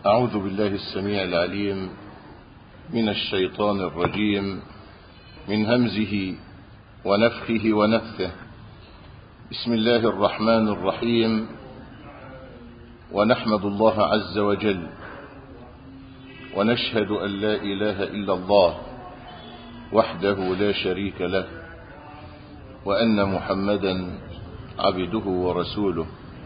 أعوذ بالله السميع العليم من الشيطان الرجيم من همزه ونفخه ونفثه. بسم الله الرحمن الرحيم. ونحمد الله عز وجل ونشهد أن لا إله إلا الله وحده لا شريك له، وأن محمدا عبده ورسوله.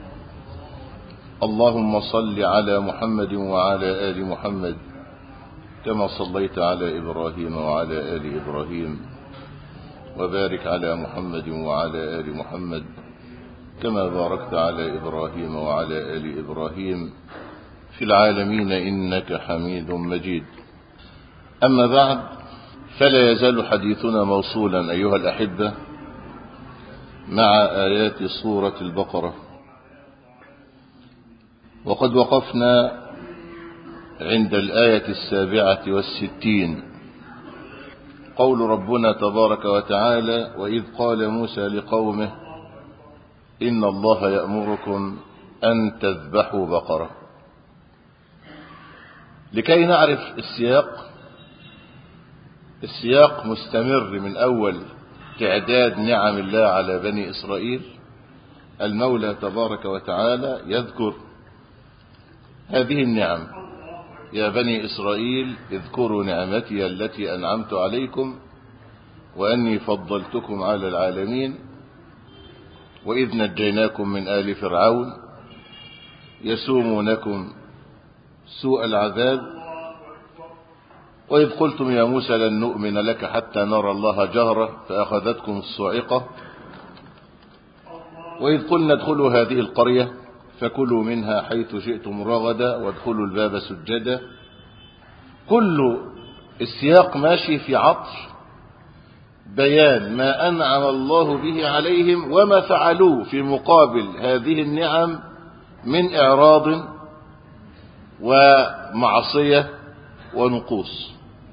اللهم صل على محمد وعلى آل محمد كما صليت على إبراهيم وعلى آل إبراهيم، وبارك على محمد وعلى آل محمد كما باركت على إبراهيم وعلى آل إبراهيم في العالمين إنك حميد مجيد. أما بعد، فلا يزال حديثنا موصولا أيها الأحبة مع آيات سورة البقرة، وقد وقفنا عند الآية 67، قول ربنا تبارك وتعالى: وإذ قال موسى لقومه إن الله يأمركم أن تذبحوا بقرة. لكي نعرف السياق مستمر من أول تعداد نعم الله على بني إسرائيل. المولى تبارك وتعالى يذكر هذه النعم: يا بني إسرائيل اذكروا نعمتي التي أنعمت عليكم وأني فضلتكم على العالمين، وإذ نجيناكم من آل فرعون يسومونكم سوء العذاب، وإذ قلتم يا موسى لن نؤمن لك حتى نرى الله جهرة فأخذتكم الصاعقة، وإذ قلنا ادخلوا هذه القرية فكلوا منها حيث شئتم رغدا وادخلوا الباب سجدا. كل السياق ماشي في عطر بيان ما أنعم الله به عليهم وما فعلوه في مقابل هذه النعم من إعراض ومعصية ونقوص.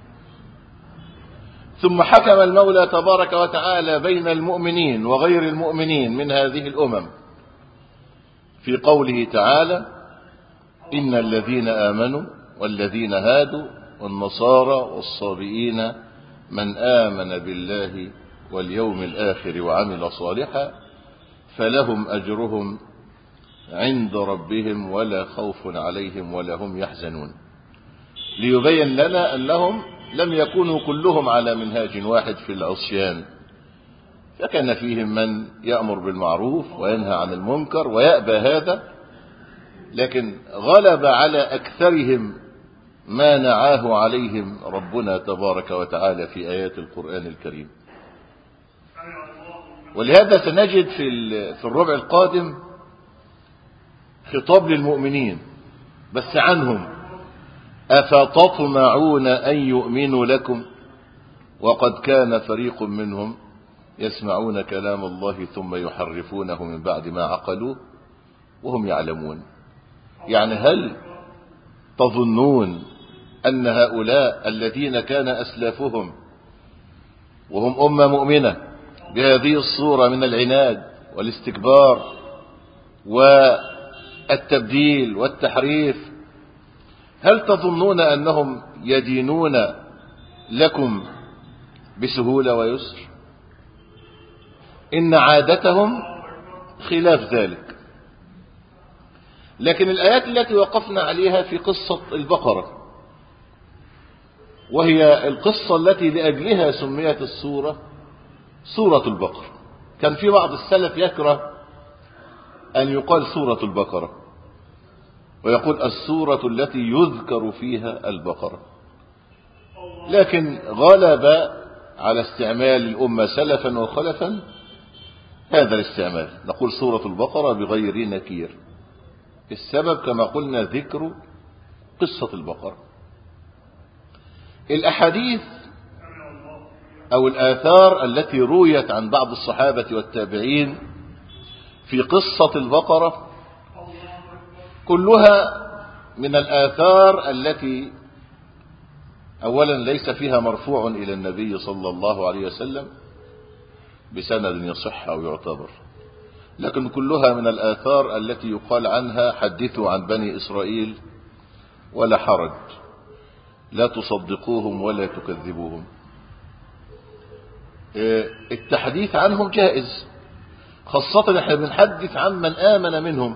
ثم حكم المولى تبارك وتعالى بين المؤمنين وغير المؤمنين من هذه الأمم في قوله تعالى: إن الذين آمنوا والذين هادوا والنصارى والصابئين من آمن بالله واليوم الآخر وعمل صالحا فلهم أجرهم عند ربهم ولا خوف عليهم ولا هم يحزنون، ليبين لنا أنهم لم يكونوا كلهم على منهاج واحد في العصيان، فكان فيهم من يأمر بالمعروف وينهى عن المنكر ويأبى هذا، لكن غلب على أكثرهم ما نعاه عليهم ربنا تبارك وتعالى في آيات القرآن الكريم. ولهذا سنجد في الربع القادم خطاب للمؤمنين بس عنهم: أفتطمعون أن يؤمنوا لكم وقد كان فريق منهم يسمعون كلام الله ثم يحرفونه من بعد ما عقلوه وهم يعلمون. يعني هل تظنون أن هؤلاء الذين كان أسلافهم وهم أمة مؤمنة بهذه الصورة من العناد والاستكبار والتبديل والتحريف، هل تظنون أنهم يدينون لكم بسهولة ويسر؟ إن عادتهم خلاف ذلك. لكن الآيات التي وقفنا عليها في قصة البقرة، وهي القصة التي لأجلها سميت السورة سورة البقرة. كان في بعض السلف يكره أن يقال سورة البقرة ويقول السورة التي يذكر فيها البقرة، لكن غلب على استعمال الأمة سلفا وخلفا هذا الاستعمال، نقول سورة البقرة بغير نكير. السبب كما قلنا ذكر قصة البقرة. الأحاديث أو الآثار التي رويت عن بعض الصحابة والتابعين في قصة البقرة كلها من الآثار التي أولا ليس فيها مرفوع إلى النبي صلى الله عليه وسلم بسند يصح أو يعتبر، لكن كلها من الآثار التي يقال عنها حدثوا عن بني إسرائيل ولا حرج، لا تصدقوهم ولا تكذبوهم. التحديث عنهم جائز، خاصة احنا بنحدث عن من آمن منهم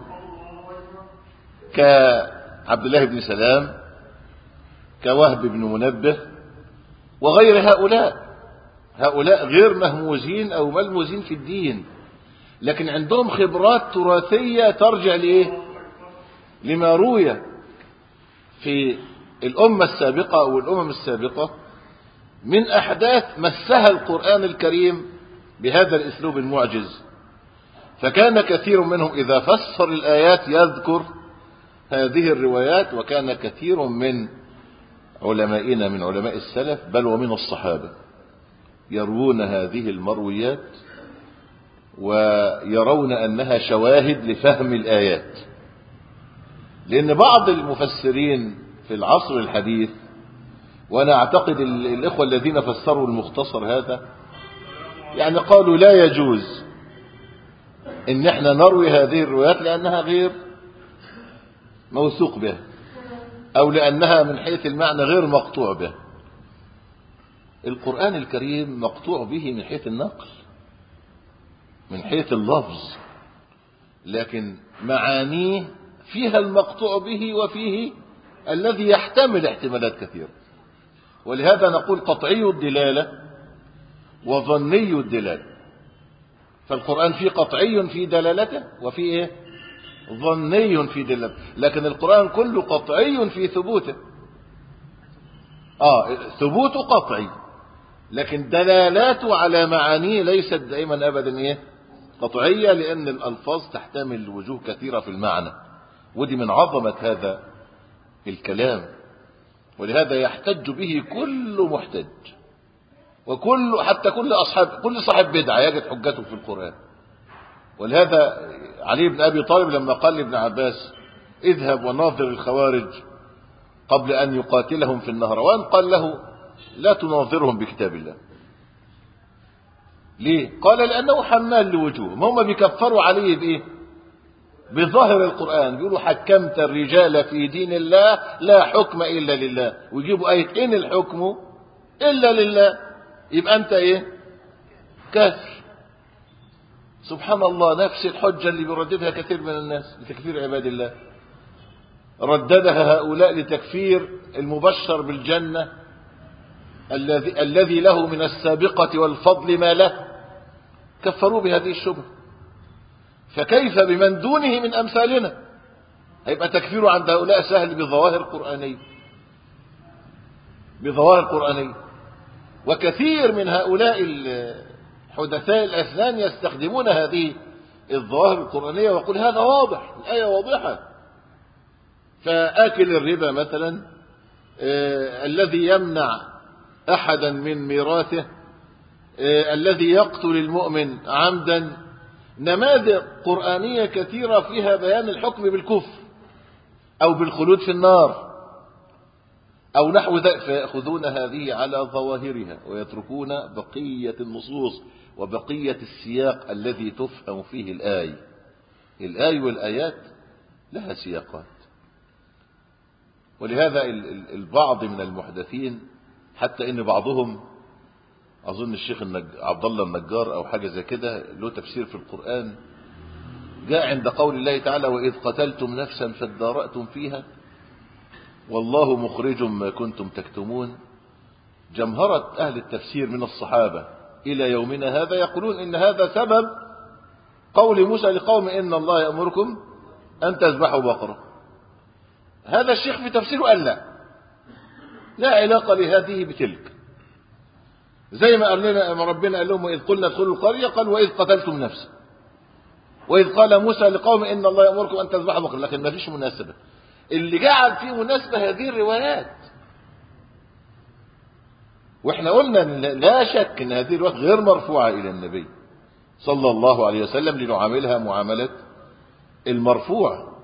كعبد الله بن سلام، كوهب بن منبه وغير هؤلاء غير مهموزين أو ملموزين في الدين، لكن عندهم خبرات تراثية ترجع لإيه؟ لما روي في الأمة السابقة أو الأمم السابقة من أحداث مسها القرآن الكريم بهذا الأسلوب المعجز. فكان كثير منهم إذا فسر الآيات يذكر هذه الروايات، وكان كثير من علمائنا من علماء السلف بل ومن الصحابة يروون هذه المرويات ويرون أنها شواهد لفهم الآيات. لأن بعض المفسرين في العصر الحديث، وأنا أعتقد الإخوة الذين فسروا المختصر هذا يعني قالوا لا يجوز إن احنا نروي هذه الروايات لأنها غير موثوق بها، أو لأنها من حيث المعنى غير مقطوع به. القرآن الكريم مقطوع به من حيث النقل، من حيث اللفظ، لكن معانيه فيها المقطوع به وفيه الذي يحتمل احتمالات كثيرة. ولهذا نقول قطعي الدلالة وظني الدلالة. فالقرآن فيه قطعي في دلالته وفيه ظني في دلالته، لكن القرآن كله قطعي في ثبوته. ثبوته قطعي، لكن دلالاته على معانيه ليست دائما أبدا قطعية، لأن الألفاظ تحتمل وجوه كثيرة في المعنى، ودي من عظمة هذا الكلام. ولهذا يحتج به كل محتج، حتى كل صاحب بدعة يجد حجته في القرآن. ولهذا علي بن أبي طالب لما قال لابن عباس اذهب وناظر الخوارج قبل أن يقاتلهم في النهروان، قال له لا تناظرهم بكتاب الله. ليه؟ قال لأنه حمال لوجوههم، هم بيكفروا عليه بإيه؟ بظاهر القرآن، بيقولوا حكمت الرجال في دين الله لا حكم إلا لله، ويجيبوا آية إن الحكم إلا لله، يبقى أنت كافر. سبحان الله، نفس الحجة اللي بيرددها كثير من الناس لتكفير عباد الله رددها هؤلاء لتكفير المبشر بالجنة الذي له من السابقة والفضل ما له، كفروا بهذه الشبهة. فكيف بمن دونه من أمثالنا؟ هيبقى تكفير عند هؤلاء سهل بظواهر قرآنية. وكثير من هؤلاء حدثاء الأسنان يستخدمون هذه الظواهر القرآنية ويقول هذا واضح، الآية واضحة. فآكل الربا مثلا الذي يمنع أحدا من ميراثه، الذي يقتل المؤمن عمدا، نماذج قرآنية كثيرة فيها بيان الحكم بالكفر أو بالخلود في النار أو نحو ذلك، فيأخذون هذه على ظواهرها ويتركون بقية النصوص وبقية السياق الذي تفهم فيه الآية والآيات لها سياقات. ولهذا البعض من المحدثين، حتى إن بعضهم أظن الشيخ عبد الله النجار أو حاجة زي كده له تفسير في القرآن، جاء عند قول الله تعالى وإذ قتلتم نفسا فادارأتم فيها والله مخرج ما كنتم تكتمون. جمهرة أهل التفسير من الصحابة إلى يومنا هذا يقولون إن هذا سبب قول موسى لقوم إن الله يأمركم أن تذبحوا بقرة. هذا الشيخ في تفسيره قال لا علاقة لهذه بتلك، زي ما قال لنا ربنا قال لهم وإذ قلنا ادخلوا القرية، قال وإذ قتلتم نفسا، وإذ قال موسى لقوم إن الله يأمركم أن تذبحوا بقرة، لكن ما فيش مناسبة. اللي جعل فيه مناسبة هذه الروايات، واحنا قلنا لا شك ان هذه الروايات غير مرفوعة الى النبي صلى الله عليه وسلم لنعاملها معاملة المرفوع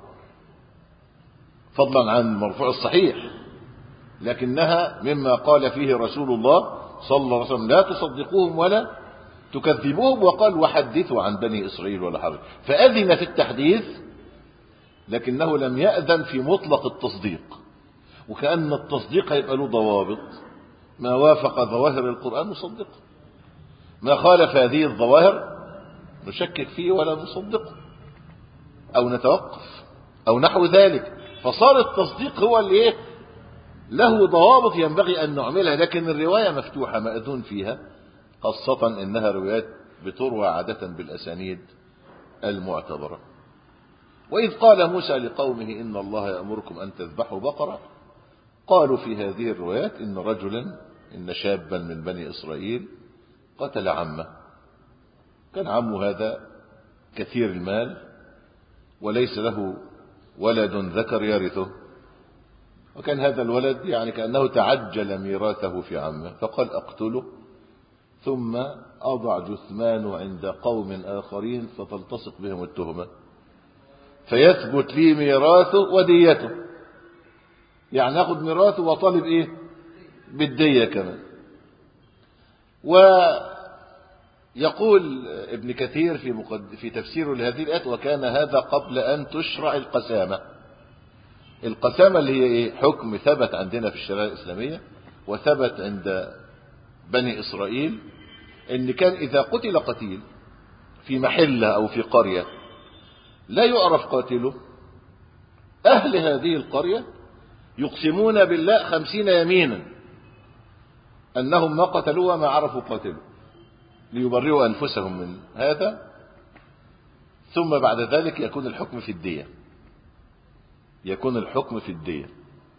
فضلا عن المرفوع الصحيح، لكنها مما قال فيه رسول الله صلى الله عليه وسلم لا تصدقوهم ولا تكذبوهم، وقال وحدثوا عن بني إسرائيل ولا حرج. فأذن في التحديث لكنه لم يأذن في مطلق التصديق، وكأن التصديق هيبقى له ضوابط، ما وافق ظواهر القرآن نصدقه، ما خالف هذه الظواهر نشكك فيه ولا نصدقه أو نتوقف أو نحو ذلك. فصار التصديق هو اللي له ضوابط ينبغي أن نعملها، لكن الرواية مفتوحة مأذون فيها، خاصة إنها روايات بتروى عادة بالأسانيد المعتبرة. وإذ قال موسى لقومه إن الله يأمركم أن تذبحوا بقرة، قالوا في هذه الروايات إن رجلا، إن شابا من بني إسرائيل قتل عمه، كان عمه هذا كثير المال وليس له ولد ذكر يرثه، وكان هذا الولد يعني كأنه تعجل ميراثه في عمه، فقال أقتله ثم أضع جثمانه عند قوم آخرين فتلتصق بهم التهمة فيثبت لي ميراثه وديته، يعني أخذ ميراثه وطالب بالدية كمان. ويقول ابن كثير في تفسيره لهذه الآية وكان هذا قبل أن تشرع القسامة. القسامة اللي هي حكم ثبت عندنا في الشريعة الإسلامية وثبت عند بني إسرائيل، إن كان إذا قتل قتيل في محلة أو في قرية لا يعرف قاتله، أهل هذه القرية يقسمون بالله 50 يمينا أنهم ما قتلوا وما عرفوا قاتله ليبرئوا أنفسهم من هذا، ثم بعد ذلك يكون الحكم في الدية، يكون الحكم في الدية.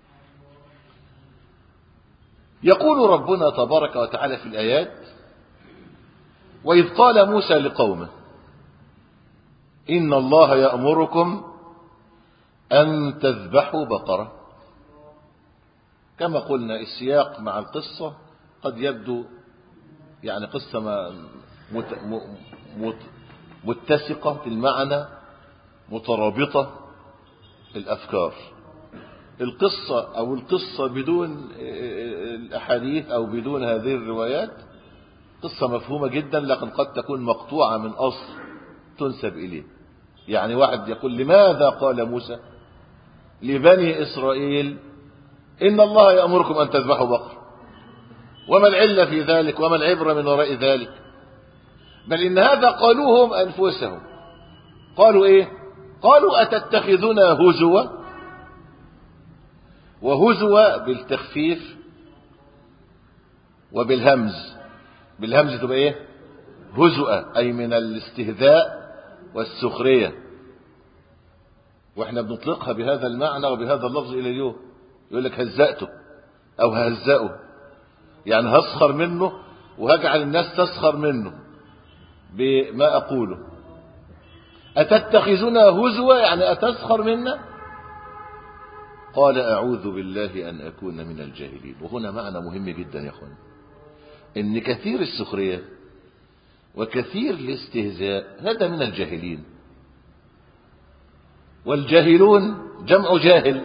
يقول ربنا تبارك وتعالى في الآيات وإذ قال موسى لقومه إن الله يأمركم أن تذبحوا بقرة. كما قلنا السياق مع القصة قد يبدو يعني قصة متسقة في المعنى، مترابطة الأفكار. القصة أو القصة بدون الأحاديث أو بدون هذه الروايات قصة مفهومة جدا، لكن قد تكون مقطوعة من أصل تنسب إليه. يعني واحد يقول لماذا قال موسى لبني إسرائيل إن الله يأمركم أن تذبحوا بقر، وما العلة في ذلك وما العبرة من وراء ذلك؟ بل إن هذا قالوهم أنفسهم. قالوا قالوا أتتخذنا هزوا، وهزوا بالتخفيف وبالهمز، بالهمز تبقى هزؤة، أي من الاستهزاء والسخرية، واحنا بنطلقها بهذا المعنى وبهذا اللفظ إلى اليوم. يقول لك هزأته أو هزأه، يعني هسخر منه وهجعل الناس تسخر منه بما أقوله. أتتخذنا هزوا يعني أتسخر منا؟ قال أعوذ بالله أن أكون من الجاهلين. وهنا معنى مهم جدا يا أخوان، إن كثير السخرية وكثير الاستهزاء هذا من الجاهلين، والجاهلون جمع جاهل،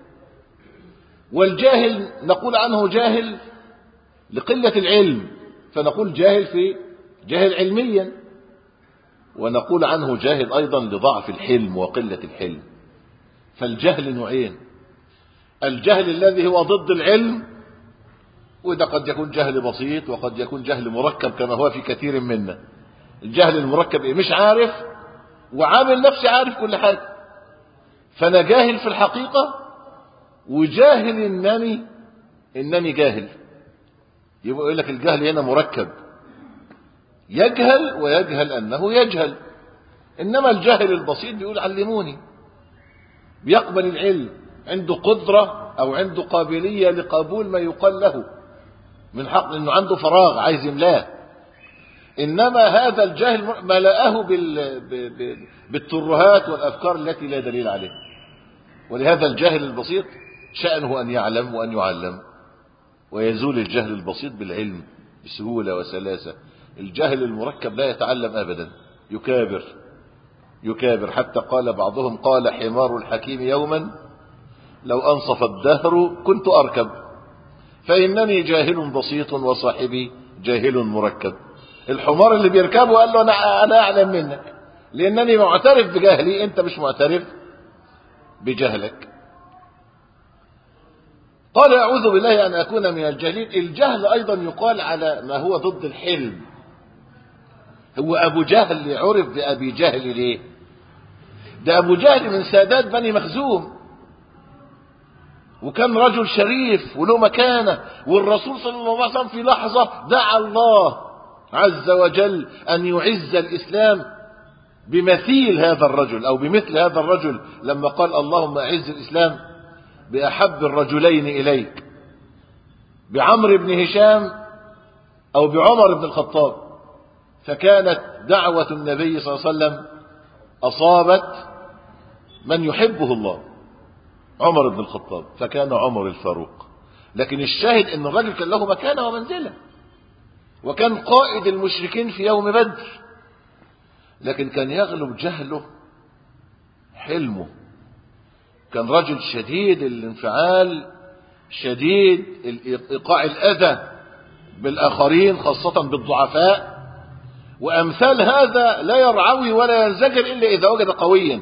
والجاهل نقول عنه جاهل لقلة العلم، فنقول جاهل في جاهل علميا، ونقول عنه جاهل أيضا لضعف الحلم وقلة الحلم. فالجهل نوعين، الجهل الذي هو ضد العلم، وده قد يكون جهل بسيط وقد يكون جهل مركب كما هو في كثير منا. الجهل المركب مش عارف وعامل نفسي عارف كل حاجة، فأنا جاهل في الحقيقة وجاهل إنني جاهل. يبقى يقول لك الجهل هنا مركب، يجهل ويجهل أنه يجهل. إنما الجاهل البسيط بيقول علموني، بيقبل العلم، عنده قدرة أو عنده قابلية لقبول ما يقال له من حق، إنه عنده فراغ عايز يملاه. إنما هذا الجاهل ملأه بالترهات والأفكار التي لا دليل عليها. ولهذا الجاهل البسيط شأنه أن يعلم وأن يعلم، ويزول الجهل البسيط بالعلم بسهولة وسلاسة. الجاهل المركب لا يتعلم أبدا، يكابر حتى قال بعضهم قال حمار الحكيم يوما لو أنصف الدهر كنت أركب، فإنني جاهل بسيط وصاحبي جاهل مركب. الحمار اللي بيركبه قال له أنا أعلم منك لأنني معترف بجهلي، أنت مش معترف بجهلك. قال أعوذ بالله أن أكون من الجاهلين. الجهل أيضا يقال على ما هو ضد الحلم. هو أبو جهل عرف بأبي جهل ليه؟ ده أبو جهل من سادات بني مخزوم، وكان رجل شريف وله مكانة، والرسول صلى الله عليه وسلم في لحظة دعا الله عز وجل أن يعز الإسلام بمثيل هذا الرجل أو بمثل هذا الرجل، لما قال اللهم أعز الإسلام بأحب الرجلين إليك، بعمرو بن هشام أو بعمر بن الخطاب. فكانت دعوة النبي صلى الله عليه وسلم أصابت من يحبه الله، عمر بن الخطاب، فكان عمر الفاروق. لكن الشاهد ان الرجل كان له مكانة ومنزلة، وكان قائد المشركين في يوم بدر، لكن كان يغلب جهله حلمه. كان رجل شديد الانفعال، شديد إيقاع الأذى بالآخرين خاصة بالضعفاء، وأمثال هذا لا يرعوي ولا ينزجر إلا إذا وجد قويا.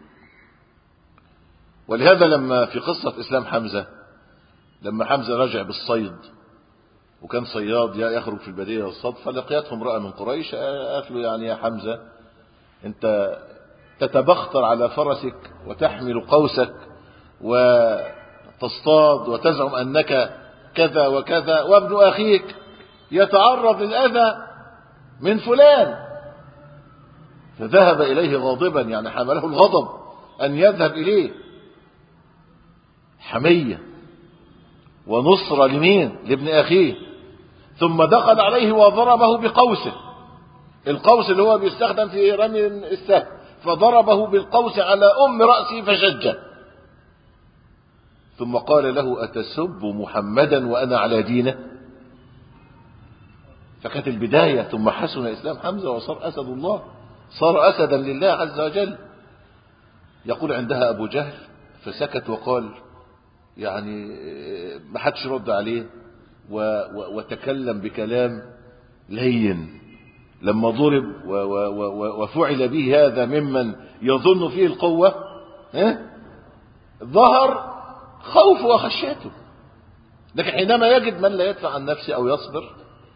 ولهذا لما في قصة إسلام حمزة، لما حمزة رجع بالصيد وكان صياد يخرج في البدية والصيد، فلقيته امرأة من قريش قالت له يعني يا حمزة أنت تتبختر على فرسك وتحمل قوسك وتصطاد وتزعم أنك كذا وكذا، وابن أخيك يتعرض للأذى من فلان. فذهب إليه غاضبا، يعني حمله الغضب أن يذهب إليه، حمية ونصرة لمين؟ لابن أخيه. ثم دخل عليه وضربه بقوسه، القوس اللي هو بيستخدم في رمي السهم، فضربه بالقوس على رأسه فشجه. ثم قال له أتسب محمدا وأنا على دينه؟ فكانت البداية. ثم حسن إسلام حمزة وصار أسد الله، صار أسدا لله عز وجل. يقول عندها أبو جهل فسكت وقال يعني ما حدش رد عليه، وتكلم بكلام لين. لما ضرب وفعل به هذا ممن يظن فيه القوة، ظهر خوف وخشيته. لكن حينما يجد من لا يدفع عن نفسه أو يصبر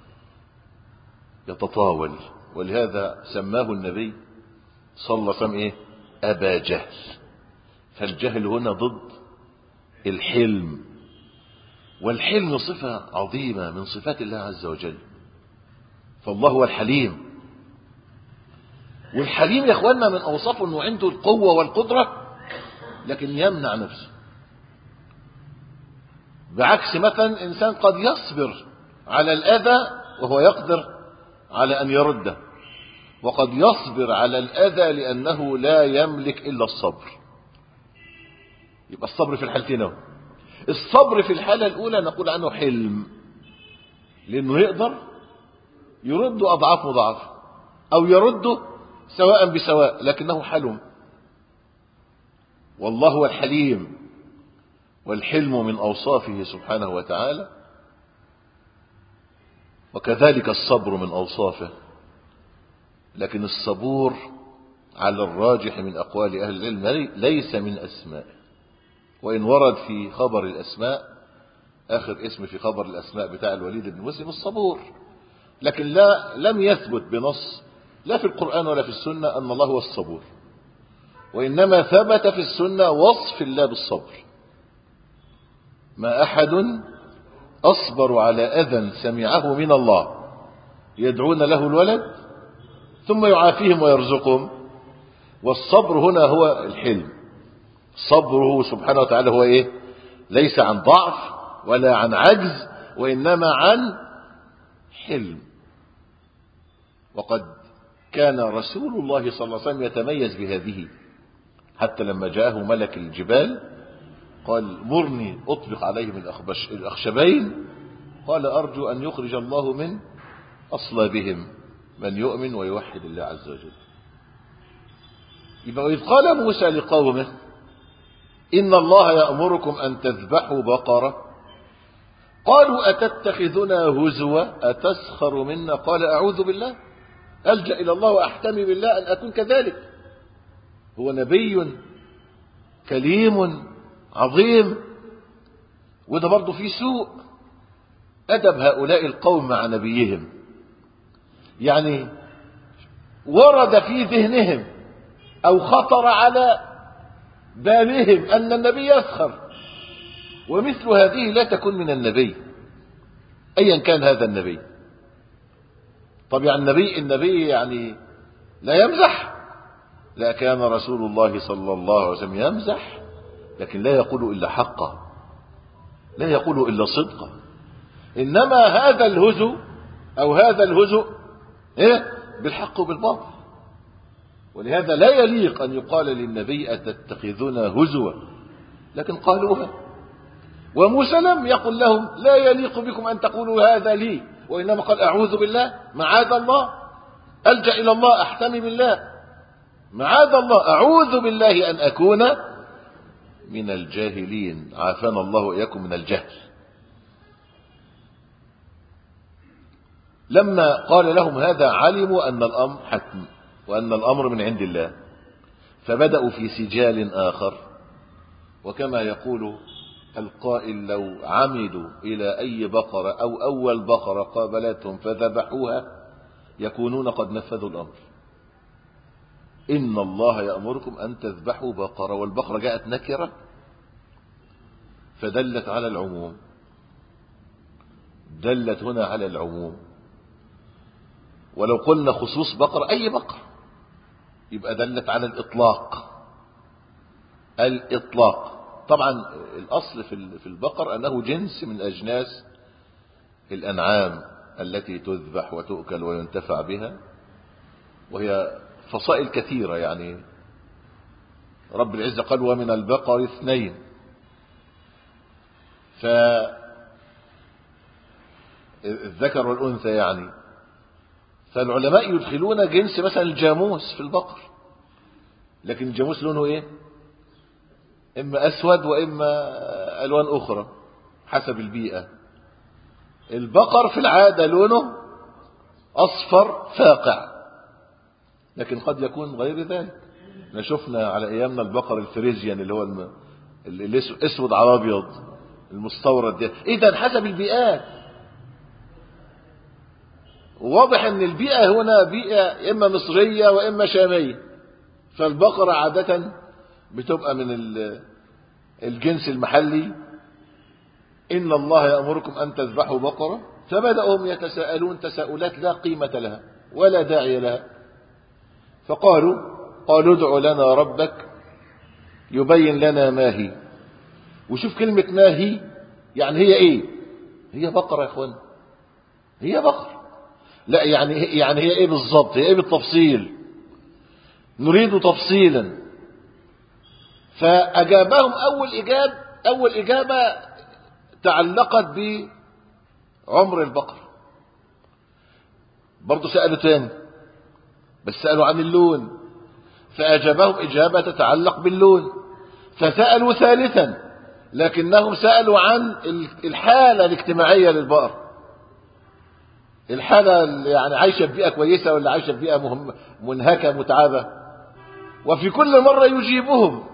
يتطاول. ولهذا سماه النبي صلى الله عليه وسلم أبا جهل. فالجهل هنا ضد الحلم، والحلم صفة عظيمة من صفات الله عز وجل. فالله هو الحليم، والحليم يا اخواننا من اوصافه انه عنده القوة والقدرة لكن يمنع نفسه. بعكس مثلا انسان قد يصبر على الاذى وهو يقدر على ان يرده، وقد يصبر على الاذى لانه لا يملك الا الصبر. يبقى الصبر في الحالتين اهو. الصبر في الحالة الاولى نقول عنه حلم، لانه يقدر يرد اضعاف مضاعفة او يرده سواء بسواء، لكنه حلم. والله هو الحليم، والحلم من اوصافه سبحانه وتعالى، وكذلك الصبر من اوصافه. لكن الصبور على الراجح من اقوال اهل العلم ليس من اسمائه، وان ورد في خبر الاسماء اخر اسم في خبر الاسماء بتاع الوليد بن مسلم الصبور، لكن لم يثبت بنص لا في القرآن ولا في السنة أن الله هو الصبور، وإنما ثبت في السنة وصف الله بالصبر. ما أحد أصبر على أذى سمعه من الله يدعون له الولد ثم يعافيهم ويرزقهم. والصبر هنا هو الحلم. صبره سبحانه وتعالى هو ليس عن ضعف ولا عن عجز، وإنما عن حلم. وقد كان رسول الله صلى الله عليه وسلم يتميز بهذه، حتى لما جاءه ملك الجبال قال مرني أطبق عليهم الأخشبين، قال أرجو أن يخرج الله من أصلابهم من يؤمن ويوحد الله عز وجل. يبقى إذ قال موسى لقومه إن الله يأمركم أن تذبحوا بقرة، قالوا أتتخذنا هزوا أتسخر منا، قال أعوذ بالله ألجأ إلى الله وأحتمي بالله أن أكون كذلك. هو نبي كليم عظيم، وده برضو في سوء أدب هؤلاء القوم مع نبيهم. يعني ورد في ذهنهم أو خطر على بالهم أن النبي يسخر، ومثل هذه لا تكون من النبي أيا كان هذا النبي. طب يعني النبي يعني لا يمزح؟ لا، كان رسول الله صلى الله عليه وسلم يمزح، لكن لا يقول إلا حقا، لا يقول إلا صدقا. إنما هذا الهزء أو هذا الهزء بالحق وبالباطل. ولهذا لا يليق أن يقال للنبي أتتخذون هزوا، لكن قالوها. وموسى لم يقل لهم لا يليق بكم أن تقولوا هذا لي، وإنما قال أعوذ بالله، معاذ الله، ألجأ إلى الله، أحتمي بالله، معاذ الله، أعوذ بالله أن أكون من الجاهلين، عافانا الله وإياكم من الجهل. لما قال لهم هذا علموا أن الأمر حتم وأن الأمر من عند الله، فبدأوا في سجال آخر. وكما يقول القائل لو عمدوا إلى أي بقرة أو أول بقرة قابلتهم فذبحوها يكونون قد نفذوا الأمر. إن الله يأمركم أن تذبحوا بقرة، والبقرة جاءت نكرة فدلت على العموم، دلت هنا على العموم. ولو قلنا خصوص بقرة أي بقرة يبقى دلت على الإطلاق. الإطلاق طبعا الأصل في البقر أنه جنس من أجناس الأنعام التي تذبح وتؤكل وينتفع بها، وهي فصائل كثيرة. يعني رب العزة قال ومن البقر 2، فالذكر والأنثى يعني. فالعلماء يدخلون جنس مثلا الجاموس في البقر، لكن الجاموس لونه ايه؟ اما اسود واما الوان اخرى حسب البيئة. البقر في العادة لونه اصفر فاقع، لكن قد يكون غير ذلك. احنا شفنا على ايامنا البقر الفريزيان اللي هو الاسود على ابيض المستورد ده. اذا حسب البيئات. واضح ان البيئة هنا بيئة اما مصرية واما شامية، فالبقرة عادة بتبقى من الجنس المحلي. إن الله يأمركم أن تذبحوا بقرة، فبدأوا يتساءلون تساؤلات لا قيمة لها ولا داعي لها. فقالوا ادع لنا ربك يبين لنا ما هي. وشوف كلمة ما هي، يعني هي ايه؟ هي بقرة يا اخوان، هي بقرة. لا يعني هي ايه بالضبط؟ هي ايه بالتفصيل؟ نريد تفصيلا. فأجابهم أول إجابة تعلقت بعمر البقر. برضو سألوا تاني بس سألوا عن اللون، فأجابهم إجابة تتعلق باللون. فسألوا ثالثا لكنهم سألوا عن الحالة الاجتماعية للبقر، الحالة يعني عايشة ببيئة كويسة ولا عايشة ببيئة منهكة متعبة. وفي كل مرة يجيبهم.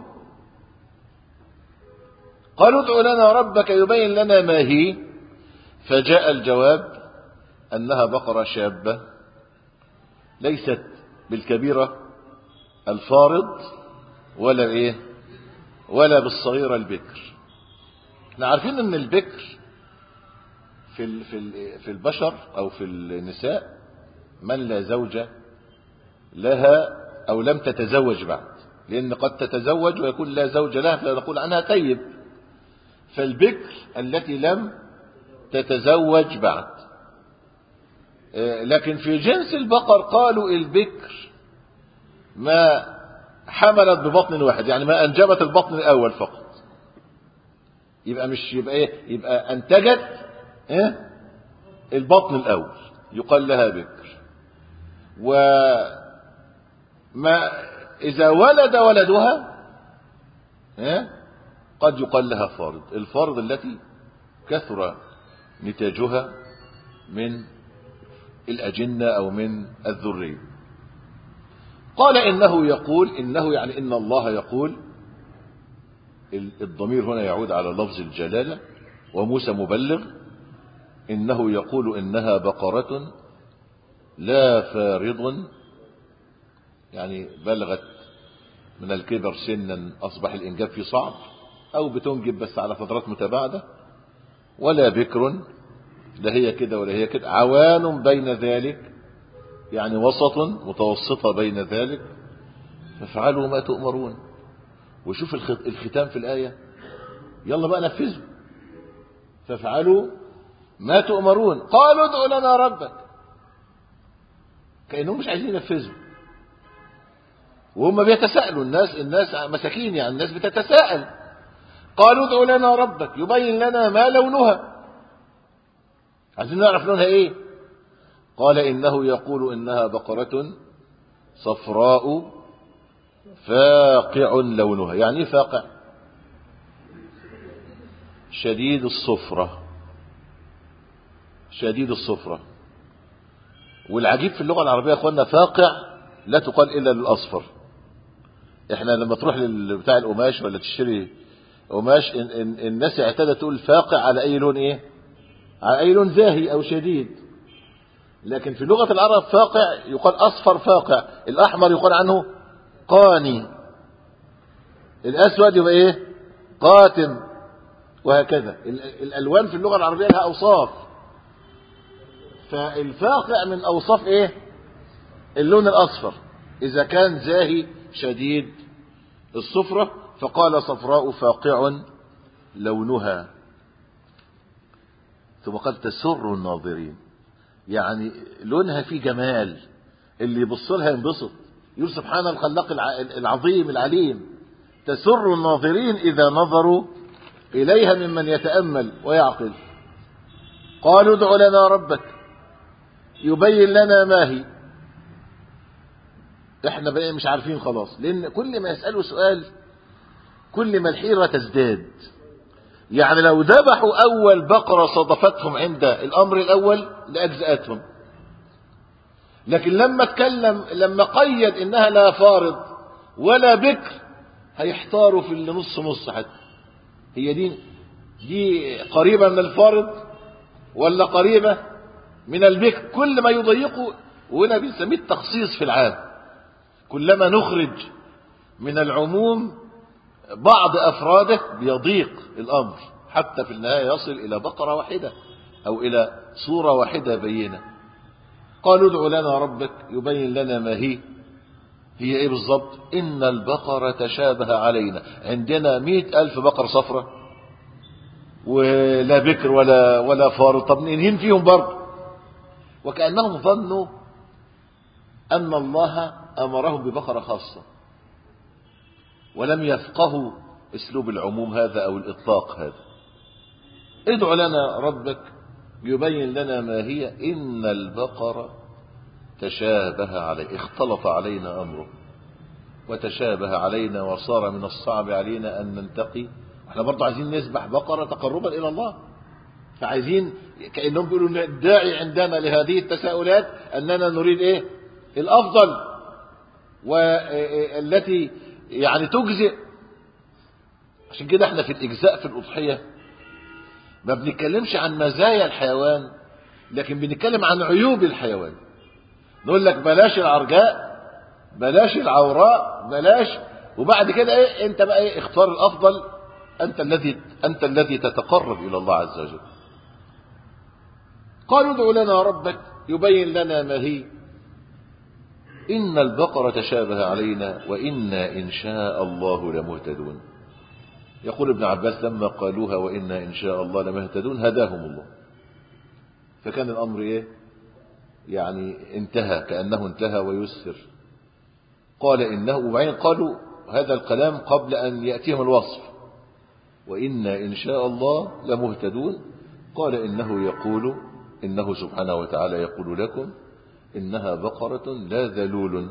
قالوا ادع لنا ربك يبين لنا ما هي. فجاء الجواب أنها بقرة شابة ليست بالكبيرة الفارض ولا بالصغيرة البكر. احنا عارفين ان البكر في البشر او في النساء من لا زوج لها او لم تتزوج بعد، لان قد تتزوج ويكون لا زوج لها فنقول عنها تيب. فالبكر التي لم تتزوج بعد. لكن في جنس البقر قالوا البكر ما حملت ببطن واحد، يعني ما انجبت البطن الاول فقط. يبقى مش يبقى ايه؟ يبقى انتجت البطن الاول يقال لها بكر. وما اذا ولد ولدها قد يقال لها فارض. الفارض التي كثر نتاجها من الأجنة أو من الذرية. قال إنه يعني إن الله يقول. الضمير هنا يعود على لفظ الجلالة، وموسى مبلغ إنه يقول إنها بقرة لا فارض، يعني بلغت من الكبر سنا أصبح الإنجاب فيه صعب، أو بتنجب بس على فترات متباعدة، ولا بكر، لا هي كده ولا هي كده، عوان بين ذلك، يعني وسط متوسطة بين ذلك، فافعلوا ما تؤمرون. وشوف الختام في الآية، يلا بقى نفذوا، فافعلوا ما تؤمرون. قالوا ادع لنا ربك، كأنهم مش عايزين ينفذوا، وهم بيتساءلوا. الناس مساكين، يعني الناس بتتساءل. قالوا ادع لنا ربك يبين لنا ما لونها، عايزين نعرف لونها ايه. قال إنه يقول إنها بقرة صفراء فاقع لونها. يعني ايه فاقع؟ شديد الصفرة، شديد الصفرة. والعجيب في اللغة العربية يا اخوانا، فاقع لا تقال إلا للأصفر. احنا لما تروح بتاع القماش ولا تشتري قماش، الناس اعتادت تقول فاقع على أي لون ايه؟ على أي لون زاهي أو شديد. لكن في لغة العرب فاقع يقال أصفر فاقع، الأحمر يقال عنه قاني، الأسود يبقى ايه؟ قاتم، وهكذا. الألوان في اللغة العربية لها أوصاف، فالفاقع من أوصاف ايه؟ اللون الأصفر إذا كان زاهي شديد الصفرة. فقال صفراء فاقع لونها، ثم قال تسر الناظرين، يعني لونها فيه جمال، اللي يبص لها ينبسط، يقول سبحان الخلاق العظيم العليم. تسر الناظرين إذا نظروا إليها ممن يتأمل ويعقل. قالوا ادع لنا ربك يبين لنا ما هي. احنا بقى مش عارفين خلاص، لأن كل ما يسألوا سؤال كل ما الحيرة تزداد. يعني لو ذبحوا أول بقرة صدفتهم عند الأمر الأول لأجزأتهم، لكن لما قيد إنها لا فارض ولا بكر، هيحتاروا في اللي نص نص. حتى هي دي قريبة من الفارض ولا قريبة من البكر، كل ما يضيقوا. وهنا بنسميه التخصيص في العام، كلما نخرج من العموم بعض أفراده بيضيق الأمر، حتى في النهاية يصل إلى بقرة واحدة أو إلى صورة واحدة بينة. قالوا ادع لنا ربك يبين لنا ما هي ايه بالضبط. إن البقرة تشابه علينا، عندنا 100,000 بقرة صفرة ولا بكر ولا فارض، طب ننهين فيهم برضه. وكأنهم ظنوا أن الله أمرهم ببقرة خاصة، ولم يفقهوا اسلوب العموم هذا او الاطلاق هذا. ادع لنا ربك يبين لنا ما هي. ان البقرة تشابه عليه، اختلط علينا امره وتشابه علينا، وصار من الصعب علينا ان ننتقي. احنا برضه عايزين نذبح بقرة تقربا الى الله، فعايزين كأنهم بيقولوا الداعي عندنا لهذه التساؤلات اننا نريد ايه؟ الافضل والتي يعني تجزئ. عشان كده احنا في الإجزاء في الأضحية ما بنتكلمش عن مزايا الحيوان، لكن بنتكلم عن عيوب الحيوان. نقول لك بلاش العرجاء، بلاش العوراء، بلاش، وبعد كده ايه؟ انت بقى ايه؟ اختار الأفضل، انت الذي تتقرب إلى الله عز وجل. قالوا ادع لنا ربك يبين لنا ما هي. إن البقرة تشابه علينا وإنا إن شاء الله لمهتدون. يقول ابن عباس لما قالوها وإنا إن شاء الله لمهتدون هداهم الله، فكان الأمر إيه؟ يعني انتهى، كأنه انتهى ويسر. قال إنه، وبعدين قالوا هذا الكلام قبل أن يأتيهم الوصف، وإنا إن شاء الله لمهتدون. قال إنه يقول، إنه سبحانه وتعالى يقول لكم إنها بقرة لا ذلول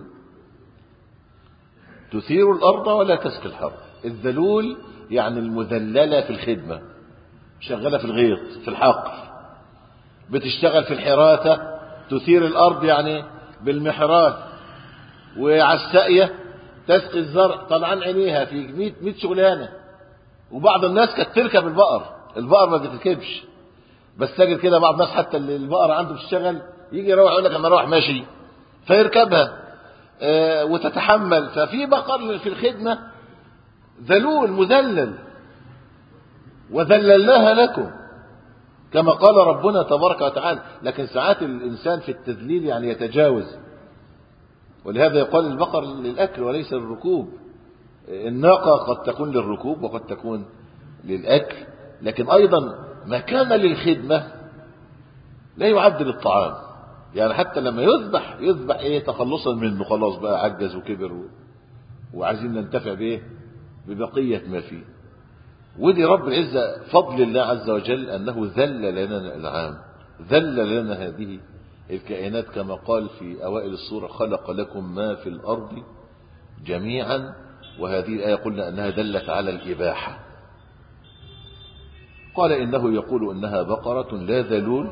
تثير الأرض ولا تسقي الحرث. الذلول يعني المذللة في الخدمة، شغالة في الغيط في الحقل، بتشتغل في الحراثة، تثير الأرض يعني بالمحراث، وعلى الساقية تسقي الزرع. طبعا عينيها في 100 شغلانة. وبعض الناس كانت تركب البقر البقر ما بتركبش، بس تجد كده بعض الناس حتى اللي البقر عنده بتشتغل يجي يروح يقول لك انا اروح ماشي فيركبها وتتحمل. ففي بقر في الخدمة ذلول مذلل وذللناها لكم كما قال ربنا تبارك وتعالى. لكن ساعات الإنسان في التذليل يعني يتجاوز، ولهذا يقال البقر للأكل وليس للركوب. الناقة قد تكون للركوب وقد تكون للأكل، لكن أيضا ما كان للخدمة لا يعد للطعام. يعني حتى لما يذبح ايه تخلصا منه، خلاص بقى عجز وكبر وعايزين ننتفع بايه ببقية ما فيه. ودي رب العزة فضل الله عز وجل أنه ذل لنا الأنعام، ذل لنا هذه الكائنات كما قال في أوائل السورة خلق لكم ما في الأرض جميعا. وهذه الآية قلنا أنها دلت على الإباحة. قال إنه يقول إنها بقرة لا ذلول.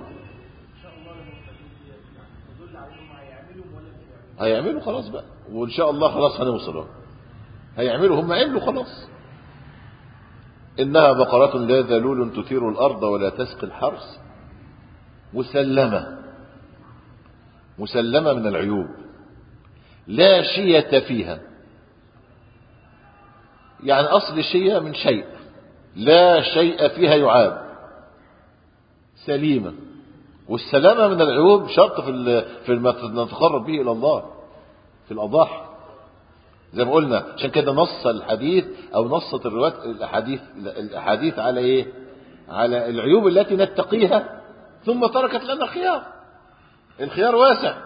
هيعملوا خلاص بقى، وإن شاء الله خلاص هنوصل. هيعملوا، هم عملوا خلاص. إنها بقرة لا ذلول تثير الأرض ولا تسقي الحرث مسلمة من العيوب لا شية فيها. يعني أصل شيء من شيء، لا شيء فيها يعاب، سليمة. والسلامة من العيوب شرط في ما نتقرب به إلى الله في الأضاحي زي ما قلنا. عشان كده نص الحديث أو نصت الروايات الأحاديث على إيه؟ على العيوب التي نتقيها، ثم تركت لنا الخيار واسع.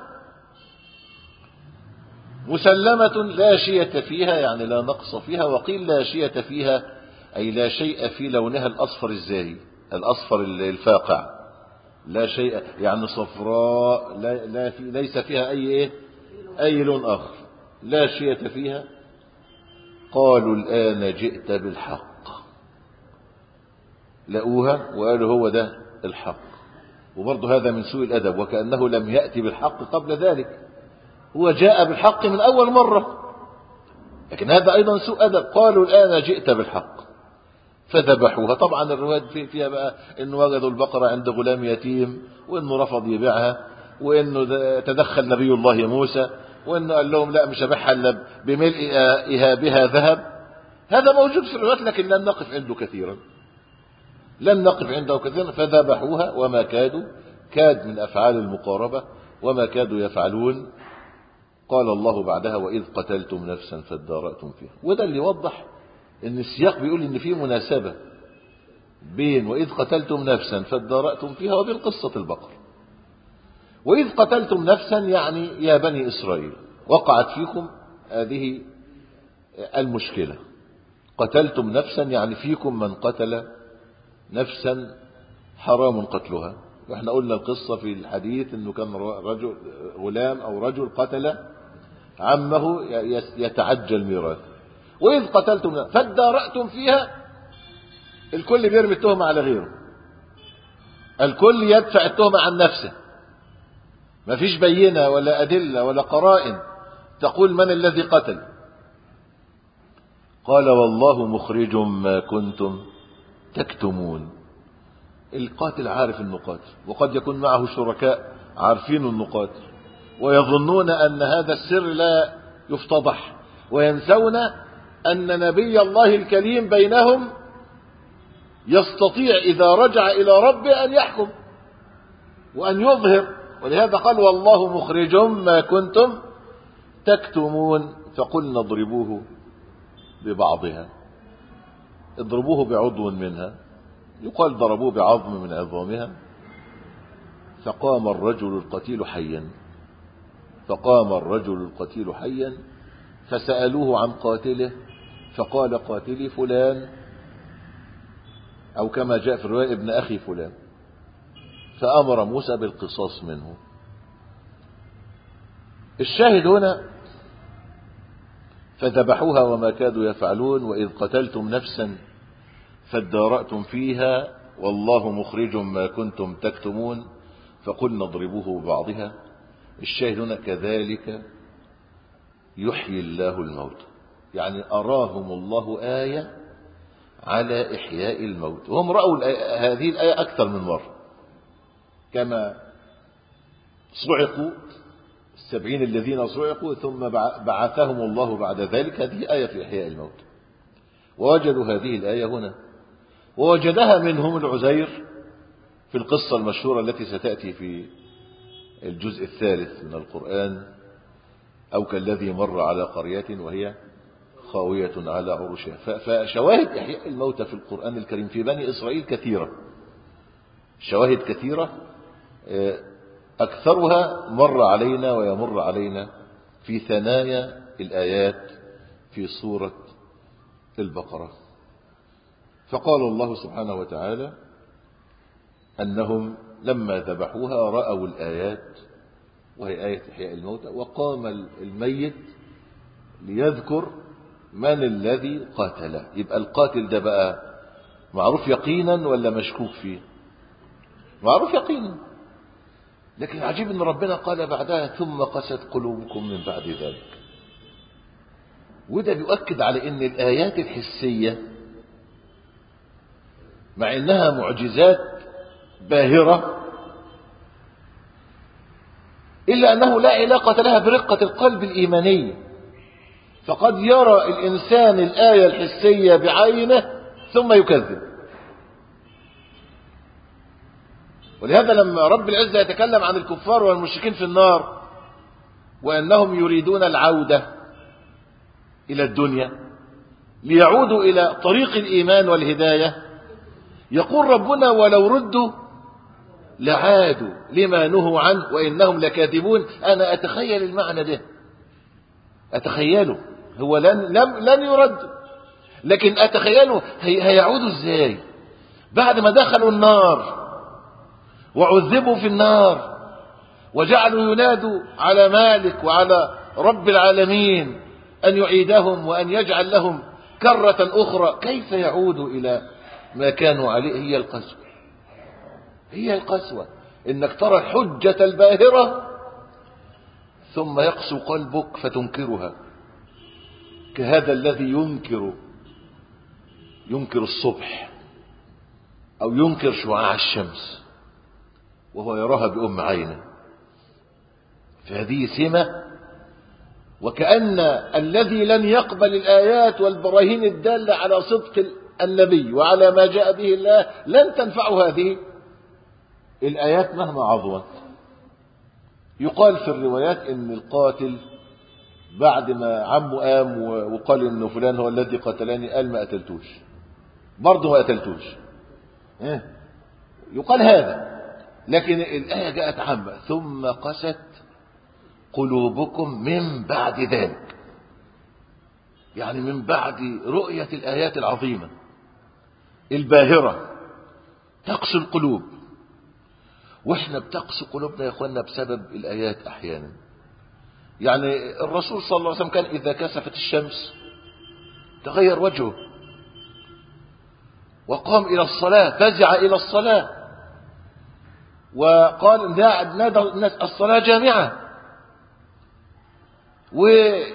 مسلمة لا شية فيها يعني لا نقص فيها. وقيل لا شية فيها أي لا شيء في لونها الأصفر الزاهي الأصفر الفاقع، لا شيء يعني صفراء ليس فيها أي لون آخر، لا شية فيها. قالوا الآن جئت بالحق، لقوها وقالوا هو ده الحق. وبرضه هذا من سوء الأدب، وكأنه لم يأتي بالحق قبل ذلك، هو جاء بالحق من أول مرة، لكن هذا أيضا سوء أدب. قالوا الآن جئت بالحق فذبحوها. طبعا الروايات فيها بقى إنه وجدوا البقرة عند غلام يتيم، وإنه رفض يبيعها، وإنه تدخل نبي الله موسى، وإنه قال لهم لا مش هبيعها إلا بملء إهابها ذهب. هذا موجود في الروايات لكن لن نقف عنده كثيرا. فذبحوها وما كاد من أفعال المقاربة وما كادوا يفعلون. قال الله بعدها وإذ قتلتم نفسا فادارأتم فيها. وده اللي يوضح ان السياق بيقول ان في مناسبة بين وإذ قتلتم نفسا فادارأتم فيها وبين قصة البقر. وإذ قتلتم نفسا يعني يا بني إسرائيل وقعت فيكم هذه المشكلة. قتلتم نفسا يعني فيكم من قتل نفسا حرام قتلها. واحنا قلنا القصة في الحديث انه كان غلام او رجل قتل عمه يتعجل ميراثه. وإذ قتلتم فادارأتم فيها، الكل بيرمي التهمة على غيره، الكل يدفع التهمة عن نفسه، ما فيش بينة ولا أدلة ولا قرائن تقول من الذي قتل. قال والله مخرج ما كنتم تكتمون. القاتل عارف انه قاتل، وقد يكون معه شركاء عارفين انه قاتل ويظنون ان هذا السر لا يفتضح، وينسون ان نبي الله الكريم بينهم يستطيع اذا رجع الى ربه ان يحكم وان يظهر. ولهذا قال والله مخرج ما كنتم تكتمون. فقلنا اضربوه ببعضها، اضربوه بعضو منها، يقال ضربوه بعظم من عظامها. فقام الرجل القتيل حيا فسألوه عن قاتله فقال قاتلي فلان، أو كما جاء في الرواية ابن أخي فلان. فأمر موسى بالقصاص منه. الشاهد هنا فذبحوها وما كادوا يفعلون. وإذ قتلتم نفسا فادارأتم فيها والله مخرج ما كنتم تكتمون. فقلنا اضربوه ببعضها. الشاهد هنا كذلك يحيي الله الموت، يعني أراهم الله آية على إحياء الموت. وهم رأوا هذه الآية أكثر من مرة، كما صعقوا 70 الذين صعقوا ثم بعثهم الله بعد ذلك، هذه آية في إحياء الموت. ووجدوا هذه الآية هنا، ووجدها منهم العزير في القصة المشهورة التي ستأتي في الجزء الثالث من القرآن، أو كالذي مر على قرية وهي خاوية على عروشها. فشواهد إحياء الموتى في القرآن الكريم في بني إسرائيل كثيرة، شواهد كثيرة، أكثرها مر علينا ويمر علينا في ثنايا الآيات في سورة البقرة. فقال الله سبحانه وتعالى أنهم لما ذبحوها رأوا الآيات، وهي آية إحياء الموتى، وقام الميت ليذكر من الذي قاتله. يبقى القاتل ده بقى معروف يقينا ولا مشكوك فيه؟ معروف يقينا، لكن عجيب ان ربنا قال بعدها ثم قست قلوبكم من بعد ذلك. وده بيؤكد على ان الآيات الحسية مع انها معجزات باهرة الا انه لا علاقة لها برقة القلب الإيمانية. فقد يرى الإنسان الآية الحسية بعينه ثم يكذب. ولهذا لما رب العزة يتكلم عن الكفار والمشركين في النار وأنهم يريدون العودة إلى الدنيا ليعودوا إلى طريق الإيمان والهداية، يقول ربنا ولو ردوا لعادوا لما نهوا عنه وإنهم لكاذبون. أنا أتخيل المعنى ده، أتخيله، هو لن يرد، لكن أتخيله هيعودوا إزاي بعد ما دخلوا النار وعذبوا في النار وجعلوا ينادوا على مالك وعلى رب العالمين أن يعيدهم وأن يجعل لهم كرة أخرى. كيف يعودوا إلى ما كانوا عليه؟ هي القسوة، هي القسوة، إنك ترى الحجة الباهرة ثم يقسو قلبك فتنكرها، كهذا الذي ينكر الصبح أو ينكر شعاع الشمس وهو يراها بأم عينه. فهذه سمة، وكأن الذي لن يقبل الآيات والبراهين الدالة على صدق النبي وعلى ما جاء به الله لن تنفعه هذه الآيات مهما عظمت. يقال في الروايات ان القاتل بعد ما عمه قام وقال انه فلان هو الذي قتلني قال ما قتلتوش، برضه ما قتلتوش، يقال هذا. لكن الآية جاءت عامة ثم قست قلوبكم من بعد ذلك، يعني من بعد رؤية الآيات العظيمة الباهرة تقسو القلوب. واحنا بتقسو قلوبنا يا اخوانا بسبب الآيات احيانا. يعني الرسول صلى الله عليه وسلم كان إذا كسفت الشمس تغير وجهه وقام إلى الصلاة، فزع إلى الصلاة وقال نادى الناس الصلاة جامعة، ويصلي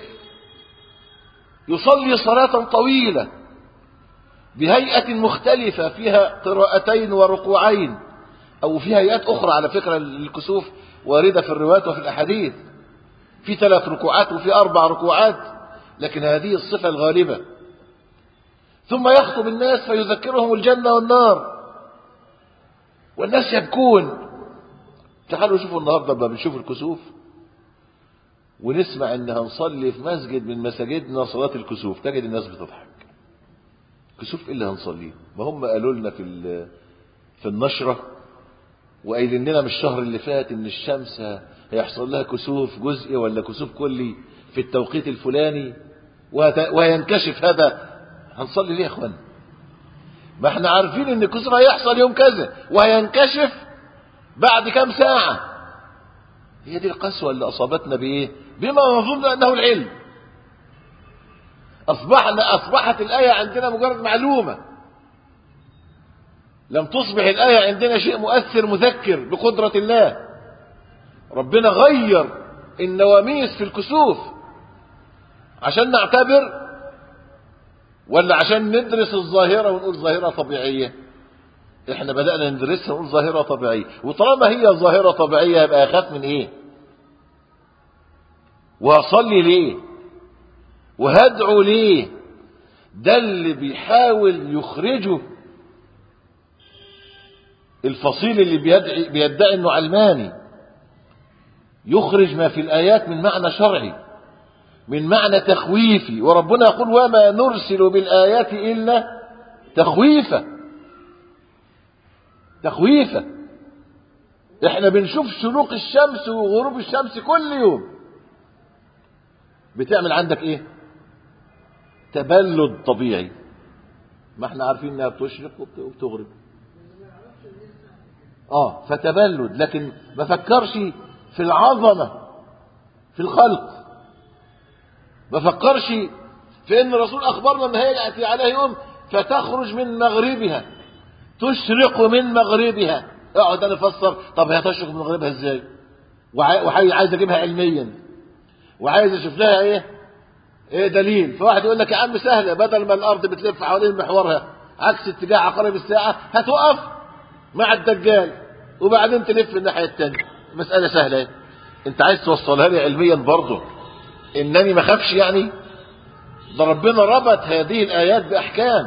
صلاة طويلة بهيئة مختلفة فيها قراءتين وركوعين، أو فيها هيئات أخرى على فكرة للكسوف واردة في الروايات وفي الأحاديث، في 3 ركوعات وفي 4 ركوعات، لكن هذه الصفة الغالبة. ثم يخطب الناس فيذكرهم الجنة والنار والناس يبكون. تعالوا شوفوا النهاردة لما بنشوف الكسوف ونسمع ان هنصلي في مسجد من مساجدنا صلاة الكسوف، تجد الناس بتضحك. كسوف ايه اللي هنصليه؟ ما هم قالوا لنا في النشرة وقايلين لنا من الشهر اللي فات ان الشمس هيحصل لها كسوف جزئي ولا كسوف كلي في التوقيت الفلاني وهينكشف هذا. هنصلي ليه يا اخوان؟ ما احنا عارفين ان الكسوف هيحصل يوم كذا وهينكشف بعد كام ساعة. هي دي القسوة اللي اصابتنا بايه؟ بما نظن انه العلم. اصبحت الآية عندنا مجرد معلومة، لم تصبح الآية عندنا شيء مؤثر مذكر بقدرة الله. ربنا غير النواميس في الكسوف عشان نعتبر ولا عشان ندرس الظاهرة ونقول ظاهرة طبيعية؟ احنا بدأنا ندرسها ونقول ظاهرة طبيعية، وطالما هي ظاهرة طبيعية يبقى أخاف من ايه؟ وهصلي ليه؟ وهدعو ليه؟ ده اللي بيحاول يخرجه الفصيل اللي بيدعي انه علماني، يخرج ما في الآيات من معنى شرعي، من معنى تخويفي. وربنا يقول وما نرسل بالآيات إلا تخويفا. احنا بنشوف شروق الشمس وغروب الشمس كل يوم، بتعمل عندك ايه؟ تبلد طبيعي. ما احنا عارفين انها بتشرق وبتغرب، فتبلد. لكن ما فكرش في العظمة في الخلق، ما فكرش في ان الرسول اخبرنا ان هيأتي عليه يوم فتخرج من مغربها تشرق من مغربها. اقعد انا افسر، طب هي تشرق من مغربها ازاي؟ وعايز اجيبها علميا، وعايز اشوف لها ايه دليل. فواحد يقول لك يا عم سهله، بدل ما الارض بتلف حوالين محورها عكس اتجاه عقارب الساعه هتوقف مع الدجال وبعدين تلف الناحيه الثانيه. مساله سهله. انت عايز توصلها لي علميا برضه انني ما اخافش يعني؟ ده ربنا ربط هذه الايات باحكام.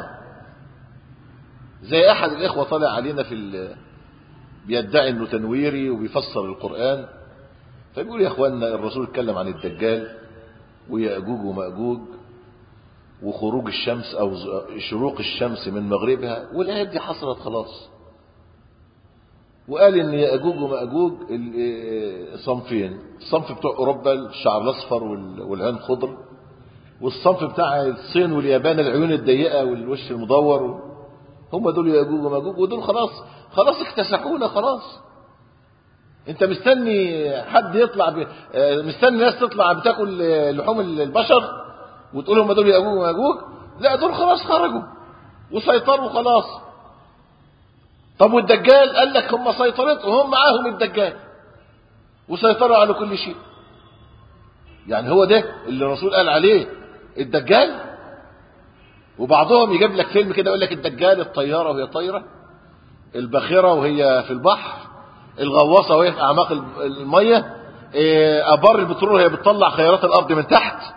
زي احد الاخوه طالع علينا بيدعي انه تنويري وبيفسر القران، فبيقول يا اخوانا الرسول اتكلم عن الدجال ويأجوج ومأجوج وخروج الشمس او شروق الشمس من مغربها، والايات دي حصلت خلاص. وقال ان يأجوج ومأجوج صنفين: الصنف بتوع اوروبا الشعر الاصفر والعين خضر، والصنف بتاع الصين واليابان العيون الضيقه والوش المدور، هم دول يأجوج ومأجوج. ودول خلاص اكتسحونا خلاص. انت مستني حد يطلع مستني ناس تطلع بتاكل لحوم البشر وتقول هم دول يأجوج ومأجوج؟ لا، دول خلاص خرجوا وسيطروا خلاص. طب والدجال؟ قال لك هم سيطرتهم، هم معاهم الدجال وسيطروا على كل شيء. يعني هو ده اللي الرسول قال عليه الدجال؟ وبعضهم يجيب لك فيلم كده يقول لك الدجال الطيارة وهي طايرة، الباخرة وهي في البحر، الغواصة وهي في أعماق المية، أبار البترول وهي بتطلع خيرات الأرض من تحت،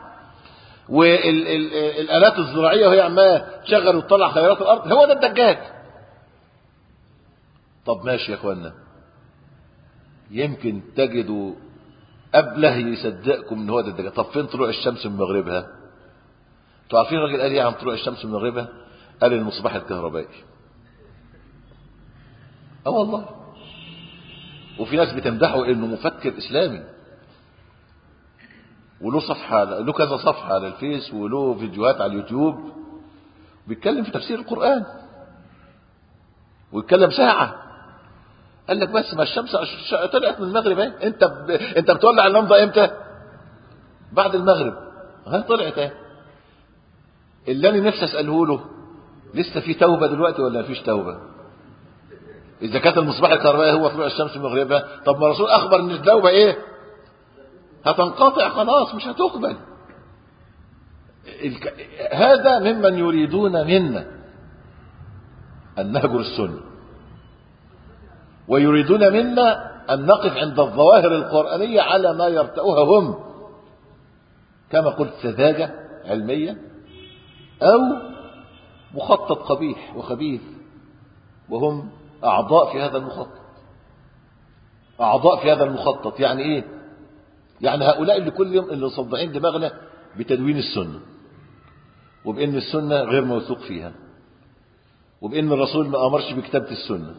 والآلات الزراعية وهي عمالة تشغل وتطلع خيرات الأرض. هو ده الدجال. طب ماشي يا اخوانا، يمكن تجدوا أبله يصدقكم ان هو ده الدجال. طب فين طلوع الشمس من مغربها؟ انتوا عارفين الراجل قال ايه عن طلوع الشمس من مغربها؟ قال المصباح الكهربائي. والله. وفي ناس بتمدحه انه مفكر اسلامي، وله صفحه، له كذا صفحه على الفيس، وله فيديوهات على اليوتيوب بيتكلم في تفسير القرآن، ويتكلم ساعه. قال لك بس ما الشمس طلعت من المغرب اهي. انت بتولع اللمضه امتى؟ بعد المغرب. طلعت اهي. اللي انا نفسي اساله له، لسه في توبه دلوقتي ولا مفيش توبه؟ اذا كانت المصباح الكهربائي هو طلوع الشمس من مغربها، طب ما الرسول اخبر ان التوبه ايه؟ هتنقطع خلاص، مش هتقبل. هذا ممن يريدون منا ان نهجر السنه، ويريدون منا أن نقف عند الظواهر القرآنية على ما يرتأوها هم، كما قلت سذاجة علمية أو مخطط قبيح وخبيث، وهم أعضاء في هذا المخطط. يعني إيه؟ يعني هؤلاء اللي كل يوم اللي صدعين دماغنا بتدوين السنة، وبأن السنة غير موثوق فيها، وبأن الرسول ما أمرش بكتابة السنة،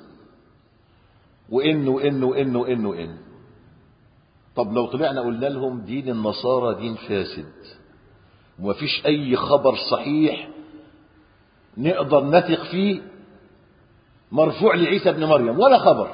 وإن. طب لو طلعنا قلنا لهم دين النصارى دين فاسد ومفيش أي خبر صحيح نقدر نثق فيه مرفوع لعيسى ابن مريم ولا خبر،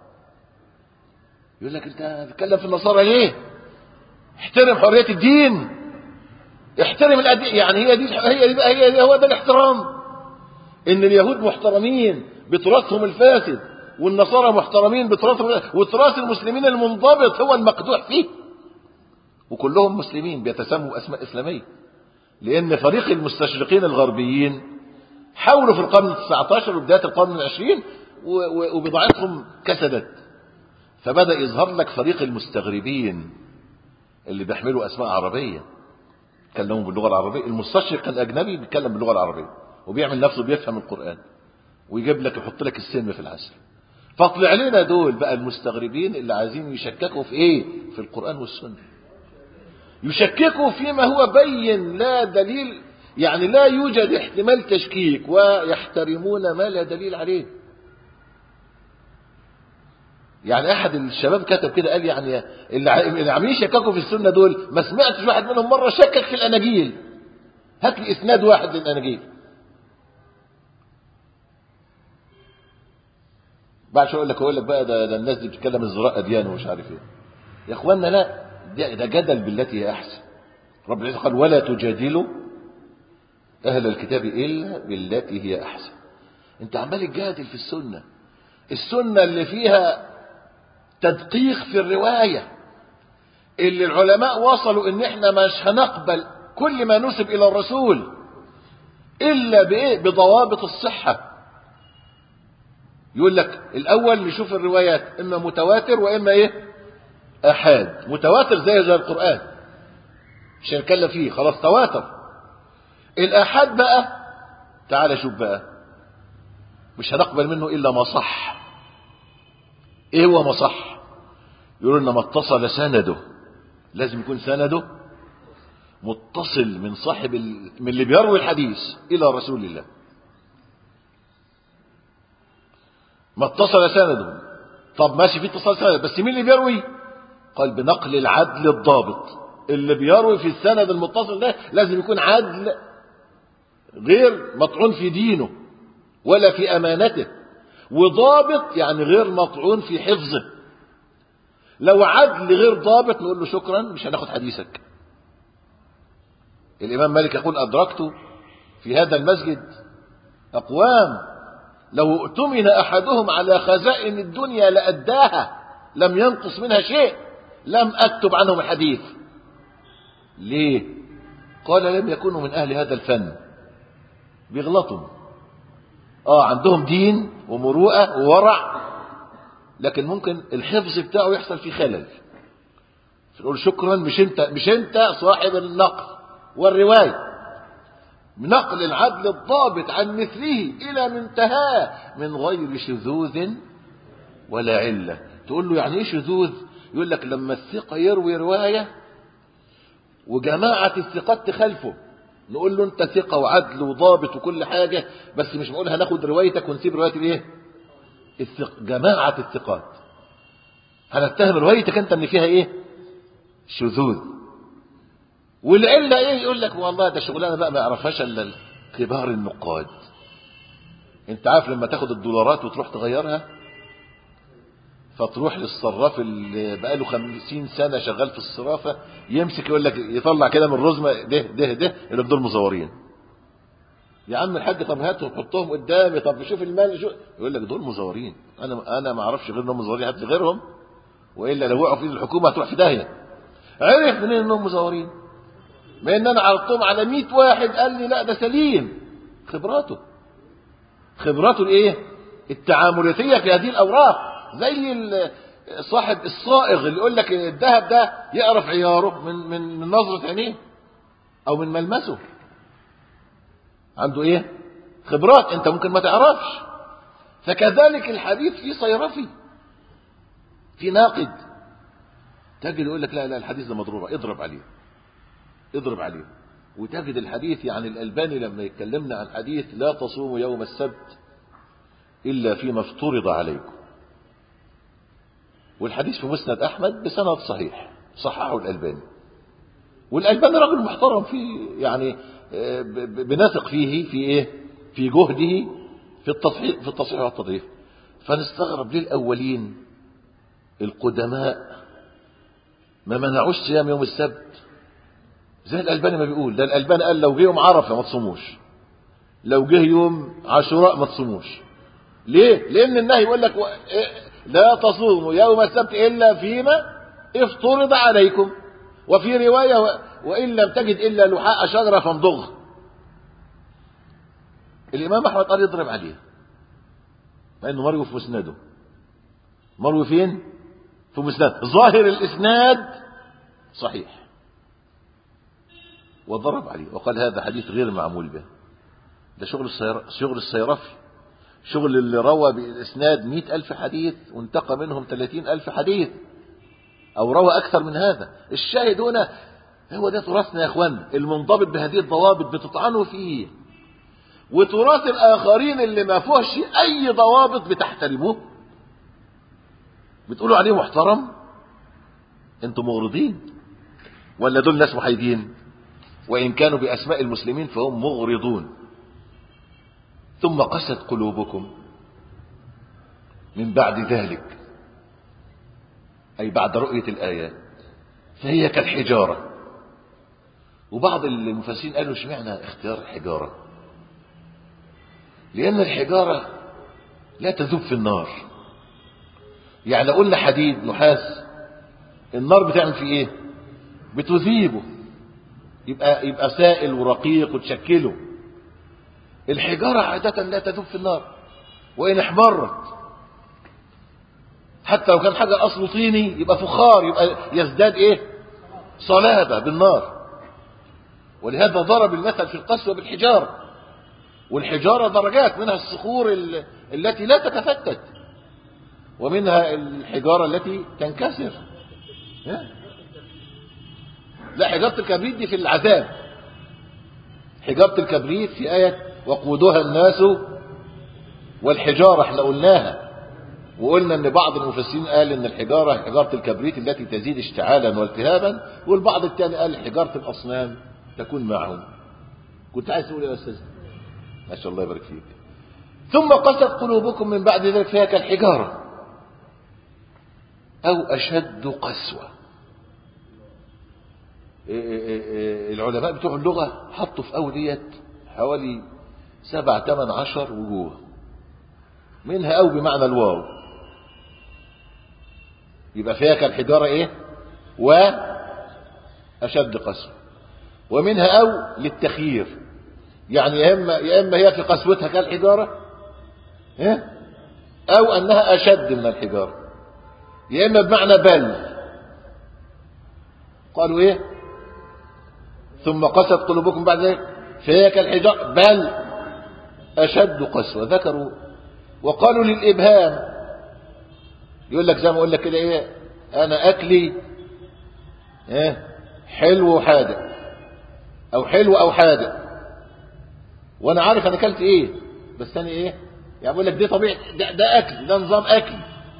يقول لك انت بتتكلم في النصارى ليه؟ احترم حرية الدين، احترم الأدين. يعني هي دي هو ده الاحترام، ان اليهود محترمين بتراثهم الفاسد، والنصارى محترمين بتراثهم، وتراث المسلمين المنضبط هو المقدوح فيه، وكلهم مسلمين بيتسموا اسماء اسلاميه. لأن فريق المستشرقين الغربيين حاولوا في القرن ال19 وبداية القرن ال20 وبضاعتهم كسدت، فبدأ يظهر لك فريق المستغربين اللي بيحملوا أسماء عربية يتكلموا باللغة العربية. المستشرق كان أجنبي بيتكلم باللغة العربية وبيعمل نفسه بيفهم القرآن ويجيب لك يحط لك السم في العسل. فاطلع لنا دول بقى المستغربين اللي عايزين يشككوا في ايه؟ في القرآن والسنة. يشككوا فيما هو بين لا دليل، يعني لا يوجد احتمال تشكيك، ويحترمون ما لا دليل عليه. يعني احد الشباب كتب كده قال يعني اللي عاملين يشككوا في السنة دول ما سمعتش واحد منهم مرة شكك في الاناجيل. هات لي اسناد واحد للاناجيل. بعد شويه يقول لك بقى ده الناس دي بتتكلم ازراء اديان ومش عارف ايه. يا اخوانا لا، ده جدل بالتي هي احسن. رب العزة قال ولا تجادلوا اهل الكتاب الا بالتي هي احسن. انت عمال تجادل في السنه اللي فيها تدقيق في الروايه، اللي العلماء وصلوا ان احنا مش هنقبل كل ما نسب الى الرسول الا بايه؟ بضوابط الصحه. يقول لك الاول نشوف الروايات اما متواتر واما ايه؟ احاد. متواتر زي القرآن مش هنتكلم فيه، خلاص تواتر. الاحاد بقى تعال شوف بقى، مش هنقبل منه الا ما صح. ايه هو ما صح؟ يقولون ما اتصل سنده، لازم يكون سنده متصل من صاحب من اللي بيروي الحديث الى رسول الله. ما اتصل سنده. طب ماشي في اتصال سند، بس مين اللي بيروي؟ قال بنقل العدل الضابط. اللي بيروي في السند المتصل ده لازم يكون عدل، غير مطعون في دينه ولا في امانته، وضابط يعني غير مطعون في حفظه. لو عدل غير ضابط نقول له شكرا مش هناخد حديثك. الامام مالك يقول ادركت في هذا المسجد اقوام لو اؤتمن احدهم على خزائن الدنيا لاداها لم ينقص منها شيء، لم اكتب عنهم الحديث. ليه؟ قال لم يكونوا من اهل هذا الفن. بيغلطوا، عندهم دين ومروءه وورع، لكن ممكن الحفظ بتاعه يحصل فيه خلل. نقول شكرا مش انت صاحب النقل والروايه. نقل العدل الضابط عن مثله الى منتهاه من غير شذوذ ولا عله. تقول له يعني ايه شذوذ؟ يقول لك لما الثقه يروي روايه وجماعه الثقات تخالفه، نقول له انت ثقه وعدل وضابط وكل حاجه، بس مش بنقول هناخد روايتك ونسيب روايه الايه؟ جماعه الثقات. هنتهم روايتك انت ان فيها ايه؟ شذوذ. والعله ايه؟ يقول لك والله ده شغلانه بقى ما يعرفهاش الا كبار النقاد. انت عارف لما تاخد الدولارات وتروح تغيرها، فتروح للصراف اللي بقاله 50 سنه شغال في الصرافه، يمسك يقول لك يطلع كده من الرزمه ده اللي دول مزورين. يا عم الحاج طب هاتهم حطهم قدامي، طب شوف المال شو، يقول لك دول مزورين. انا ما اعرفش غير انهم مزورين، هات لي غيرهم والا لو وقعوا في ايد الحكومه هتروح في داهيه. عرف منين انهم مزورين؟ ما ان انا عرضتهم على 100 واحد قال لي لا ده سليم. خبراته الايه؟ التعاملاتيه في هذه الاوراق. زي صاحب الصائغ اللي يقول لك الذهب ده يعرف عياره من نظره عينيه او من ملمسه. عنده ايه؟ خبرات انت ممكن ما تعرفش. فكذلك الحديث في صيرفي، في ناقد، تجد يقول لك لا الحديث ده مضروبه، اضرب عليه. وتجد الحديث، يعني الألباني لما يتكلمنا عن حديث لا تصوموا يوم السبت إلا فيما افترض عليكم، والحديث في مسند أحمد بسند صحيح صححه الألباني، والألباني رجل محترم فيه، يعني بنثق فيه في إيه؟ في جهده في التصحيح والتضعيف. فنستغرب ليه الأولين القدماء ما منعوش صيام يوم السبت زي الألباني ما بيقول. ده الألباني قال لو جه يوم عرفة ما تصوموش، لو جه يوم عاشوراء ما تصوموش. ليه؟ لأن النهي يقول لك لا تصوموا يوم السبت إلا فيما افترض عليكم. وفي رواية وإن لم تجد إلا لحاء شجرة فامضغه. الإمام أحمد قال يضرب عليه، مع إنه مروي في مسنده. مروي فين؟ في مسنده. ظاهر الإسناد صحيح، وضرب عليه وقال هذا حديث غير معمول به. ده شغل الصيرفي، شغل اللي روى بالإسناد 100,000 حديث وانتقى منهم 30,000 حديث، أو روى أكثر من هذا. الشاهد هنا هو ده تراثنا يا أخوان، المنضبط بهذه الضوابط بتطعنوا فيه، وتراث الآخرين اللي ما فيهش أي ضوابط بتحترموه، بتقولوا عليه محترم. انتم مغرضين ولا دول ناس محايدين؟ وإن كانوا بأسماء المسلمين فهم مغرضون. ثم قست قلوبكم من بعد ذلك، أي بعد رؤية الآيات، فهي كالحجارة. وبعض المفسرين قالوا اشمعنى اختيار الحجارة؟ لأن الحجارة لا تذوب في النار. يعني قلنا حديد نحاس، النار بتعمل فيه ايه؟ بتذيبه، يبقى سائل ورقيق وتشكله. الحجارة عادة لا تذوب في النار، وإن احمرت حتى لو كان حاجة أصله طيني يبقى فخار، يبقى يزداد ايه؟ صلابة بالنار. ولهذا ضرب المثل في القسوة بالحجارة. والحجارة درجات، منها الصخور التي لا تتفتت، ومنها الحجارة التي تنكسر. لا، حجارة الكبريت دي في العذاب. حجارة الكبريت في آية وقودها الناس والحجارة احنا قلناها، وقلنا ان بعض المفسرين قال ان الحجارة حجارة الكبريت التي تزيد اشتعالا والتهابا، والبعض الثاني قال حجارة الأصنام تكون معهم. كنت عايز تقول يا أستاذ؟ ما شاء الله يبارك فيك. ثم قست قلوبكم من بعد ذلك فيها كالحجارة أو أشد قسوة. العلماء بتوع اللغة حطوا في أولية حوالي 7 8 10 وجوه، منها أو بمعنى الواو، يبقى فيها كالحجارة إيه؟ وأشد قسوة. ومنها أو للتخيير، يعني يا إما هي في قسوتها كالحجارة، أو أنها أشد من الحجارة، يا إما بمعنى بل. قالوا إيه؟ ثم قست قلوبكم بعد ذلك فهي كالحجارة بل أشد قسوة. ذكروا وقالوا للإبهام، يقول لك زي ما أقول لك كده إيه، أنا أكلي حلو وحادق، أو حلو أو حادق، وأنا عارف أنا أكلت إيه، بس أنا إيه يعني بقول لك دي طبيعة، ده أكل، ده نظام أكل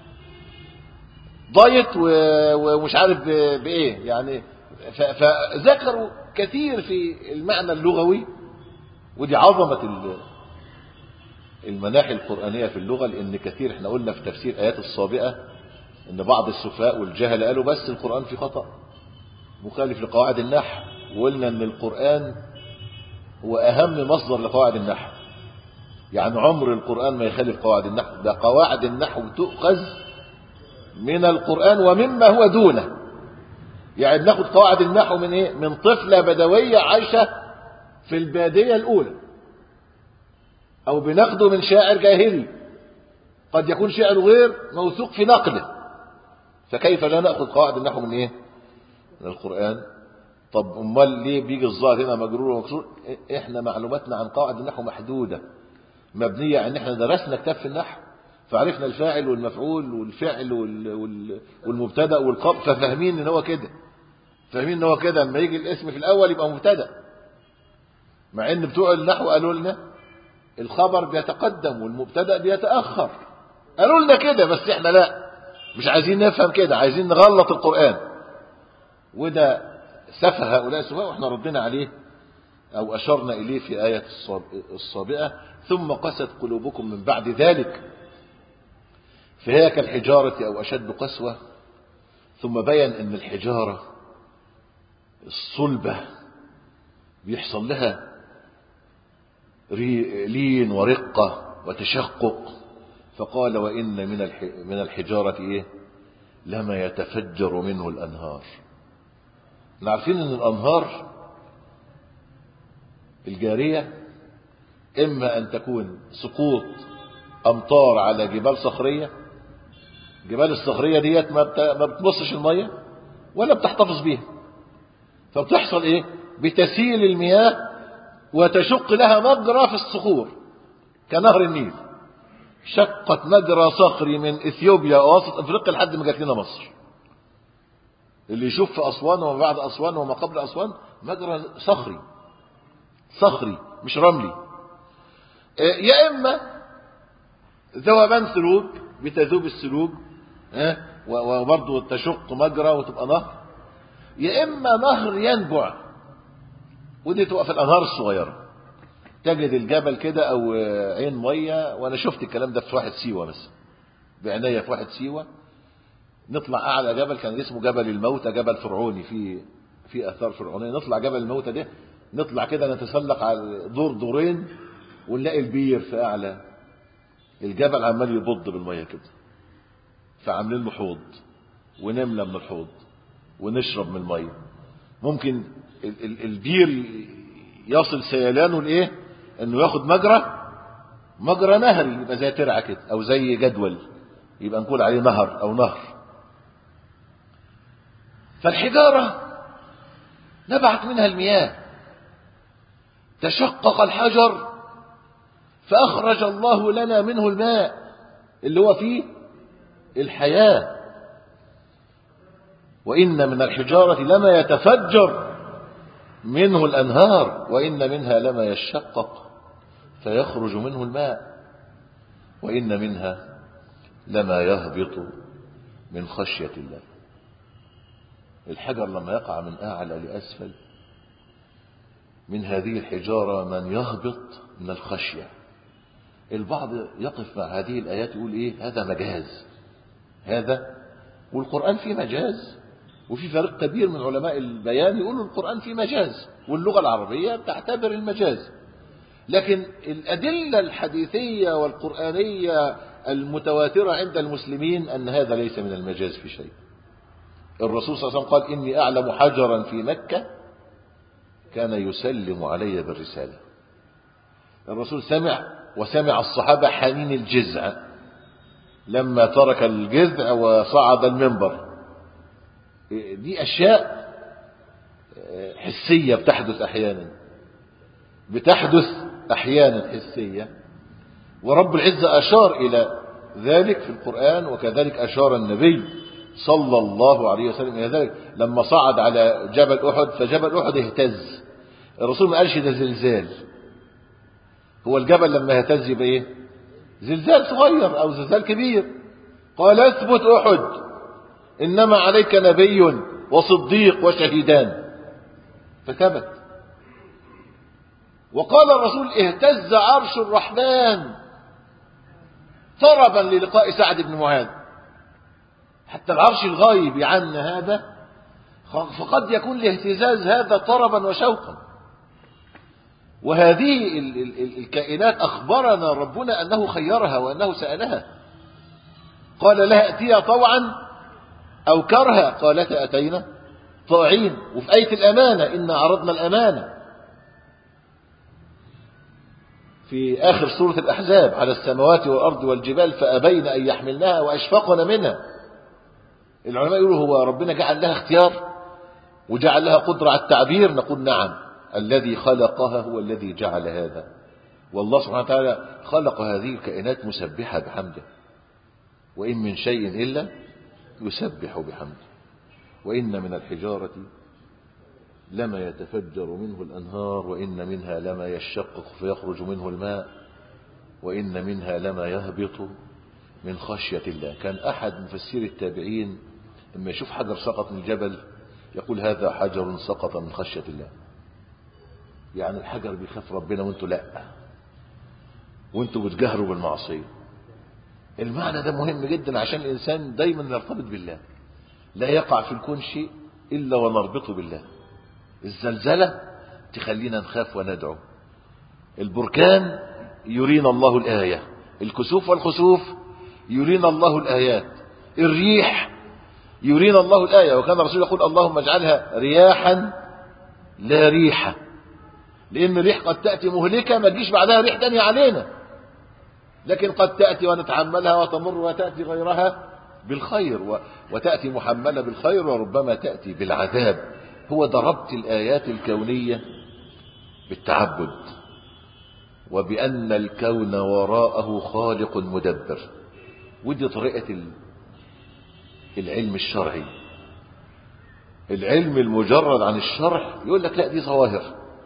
دايت ومش عارف بإيه يعني. فذكروا كثير في المعنى اللغوي، ودي عظمة المناحي القرآنية في اللغة. لأن كثير احنا قلنا في تفسير آيات الصابئة ان بعض السفهاء والجهل قالوا بس القرآن في خطأ مخالف لقواعد النحو، وقلنا ان القرآن هو اهم مصدر لقواعد النحو. يعني عمر القرآن ما يخالف قواعد النحو، ده قواعد النحو تؤخذ من القرآن ومما هو دونه. يعني بناخد قواعد النحو من ايه؟ من طفلة بدوية عايشة في البادية الاولى، او بناخده من شاعر جاهلي قد يكون شعره غير موثوق في نقله، فكيف لا نأخذ قواعد النحو من ايه؟ من القرآن. طب امال ليه بيجي الظاهر هنا مجرور ومكسور؟ احنا معلوماتنا عن قواعد النحو محدودة، مبنية ان احنا درسنا كتاب في النحو فعرفنا الفاعل والمفعول والفعل والمبتدا والخبر، ففاهمين ان هو كده، فاهمين ان هو كده لما يجي الاسم في الاول يبقى مبتدا، مع ان بتوع النحو قالوا لنا الخبر بيتقدم والمبتدا بيتاخر، قالوا لنا كده، بس احنا لا، مش عايزين نفهم كده، عايزين نغلط القرآن. وده سفه هؤلاء السفهاء، واحنا ردنا عليه او اشرنا اليه في آية الصابئة. ثم قست قلوبكم من بعد ذلك فهي كالحجارة او اشد قسوة. ثم بين ان الحجارة الصلبة بيحصل لها لين ورقة وتشقق، فقال وإن من الحجارة إيه؟ لما يتفجر منه الأنهار. احنا عارفين ان الانهار الجارية اما ان تكون سقوط امطار على جبال صخرية. الجبال الصخرية ديت ما بتبصش المية ولا بتحتفظ بيها، فبتحصل ايه؟ بتسيل المياه وتشق لها مجرى في الصخور كنهر النيل. شقت مجرى صخري من اثيوبيا ووسط افريقيا لحد ما جت لنا مصر. اللي يشوف في اسوان وما بعد اسوان وما قبل اسوان مجرى صخري مش رملي. يا اما ذوبان ثلوج بتذوب الثلوج وبرضه تشق مجرى وتبقى نهر، يا اما نهر ينبع، ودي تبقى في الانهار الصغيره. تجد الجبل كده او عين ميه، وانا شفت الكلام ده في واحد سيوه بس بعناية في واحد سيوه. نطلع اعلى جبل كان اسمه جبل الموتى، جبل فرعوني في اثار فرعونيه. نطلع جبل الموتى ده، نطلع كده نتسلق على دورين ونلاقي البير في اعلى الجبل عمال يبض بالميه كده، فعاملين له حوض ونملى من الحوض ونشرب من الميه. ممكن البير يصل سيلانه لايه؟ انه ياخد مجرى نهري، يبقى زي ترعه كده او زي جدول، يبقى نقول عليه نهر او نهر. فالحجاره نبعت منها المياه، تشقق الحجر فاخرج الله لنا منه الماء اللي هو فيه الحياه. وان من الحجاره لما يتفجر منه الأنهار وإن منها لما يشقق فيخرج منه الماء وإن منها لما يهبط من خشية الله. الحجر لما يقع من أعلى لأسفل، من هذه الحجارة من يهبط من الخشية. البعض يقف مع هذه الآيات يقول إيه؟ هذا مجاز، هذا والقرآن فيه مجاز. وفي فريق كبير من علماء البيان يقولوا القرآن فيه مجاز واللغة العربية بتعتبر المجاز. لكن الأدلة الحديثية والقرآنية المتواترة عند المسلمين أن هذا ليس من المجاز في شيء. الرسول صلى الله عليه وسلم قال إني أعلم حجرا في مكة كان يسلم علي بالرسالة. الرسول وسمع الصحابة حنين الجذع لما ترك الجذع وصعد المنبر. دي أشياء حسية بتحدث أحيانا حسية، ورب العزة أشار إلى ذلك في القرآن، وكذلك أشار النبي صلى الله عليه وسلم إلى ذلك لما صعد على جبل أحد، فجبل أحد اهتز. الرسول ما قالش ده زلزال، هو الجبل لما يهتز يبقى ايه؟ زلزال صغير أو زلزال كبير. قال اثبت أحد إنما عليك نبي وصديق وشهيدان، فثبت. وقال الرسول اهتز عرش الرحمن طربا للقاء سعد بن معاذ. حتى العرش الغايب عنا هذا فقد يكون الاهتزاز هذا طربا وشوقا. وهذه الكائنات أخبرنا ربنا أنه خيرها وأنه سألها، قال لها ائتيا طوعا أو كرها قالتا أتينا طاعين. وفي آية الأمانة إنا عرضنا الأمانة في آخر سورة الأحزاب على السماوات والأرض والجبال فأبين أن يحملنها وأشفقن منها. العلماء يقولوا هو ربنا جعل لها اختيار وجعل لها قدرة على التعبير؟ نقول نعم، الذي خلقها هو الذي جعل هذا. والله سبحانه وتعالى خلق هذه الكائنات مسبحة بحمده، وإن من شيء إلا يسبح بحمده. وإن من الحجارة لما يتفجر منه الأنهار وإن منها لما يشقق فيخرج منه الماء وإن منها لما يهبط من خشية الله. كان أحد مفسير التابعين لما يشوف حجر سقط من الجبل يقول هذا حجر سقط من خشية الله. يعني الحجر بيخاف ربنا وانتوا لا، وانتوا بتجهروا بالمعصية. المعنى ده مهم جدا عشان الإنسان دايما يرتبط بالله. لا يقع في الكون شيء إلا ونربطه بالله. الزلزلة تخلينا نخاف وندعو، البركان يرينا الله الآية، الكسوف والخسوف يرينا الله الآيات، الريح يرينا الله الآية. وكان الرسول يقول اللهم اجعلها رياحا لا ريحة، لأن الريح قد تأتي مهلكة ما تجيش بعدها ريح تانية علينا، لكن قد تأتي ونتحملها وتمر وتأتي غيرها بالخير، وتأتي محملة بالخير، وربما تأتي بالعذاب. هو ده ربط الآيات الكونية بالتعبد، وبأن الكون وراءه خالق مدبر. ودي طريقة العلم الشرعي. العلم المجرد عن الشرع يقول لك لا دي ظواهر،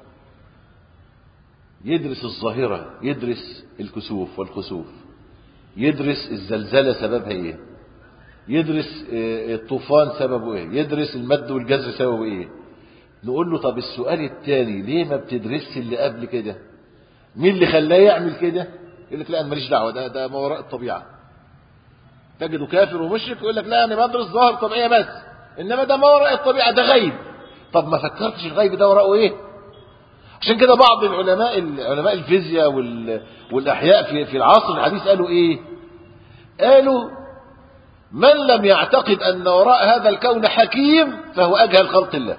يدرس الظاهرة، يدرس الكسوف والخسوف، يدرس الزلزلة سببها ايه، يدرس الطوفان سببه ايه، يدرس المد والجزر سببه ايه. نقول له طب السؤال الثاني ليه ما بتدرسش اللي قبل كده؟ مين اللي خلاه يعمل كده؟ يقول لك لا انا ماليش دعوه، ده ما وراء الطبيعه. تجده كافر ومشرك يقول لك لا انا بدرس ظاهر طبيعيه بس، انما ده ما وراء الطبيعه، ده غيب. طب ما فكرتش الغيب ده وراءه ايه؟ عشان كده بعض علماء الفيزياء والاحياء في العصر الحديث قالوا ايه؟ قالوا من لم يعتقد ان وراء هذا الكون حكيم فهو اجهل خلق الله.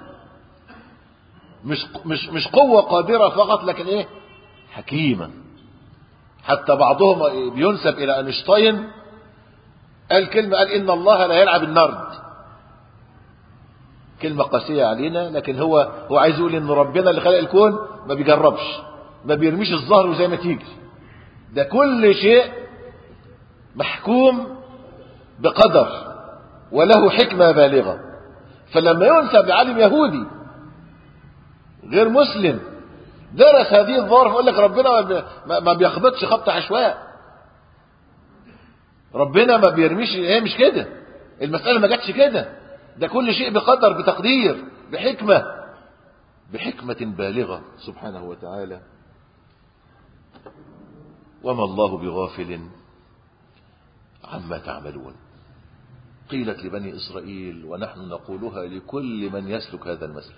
مش قوة قادرة فقط، لكن ايه؟ حكيمة. حتى بعضهم بينسب الى اينشتاين قال كلمة، قال ان الله لا يلعب النرد. كلمة قاسية علينا، لكن هو عايز يقول ان ربنا اللي خلق الكون ما بيجربش، ما بيرميش الظهر وزي ما تيجي، ده كل شيء محكوم بقدر وله حكمة بالغة. فلما ينسب لعالم يهودي غير مسلم درس هذه الظواهر يقول لك ربنا ما بيخبطش خبط عشواء، ربنا ما بيرميش، هي مش كده، المسألة ما جاتش كده، ده كل شيء بقدر بتقدير بحكمة بالغة سبحانه وتعالى. وما الله بغافل عما تعملون. قيلت لبني إسرائيل ونحن نقولها لكل من يسلك هذا المسلك،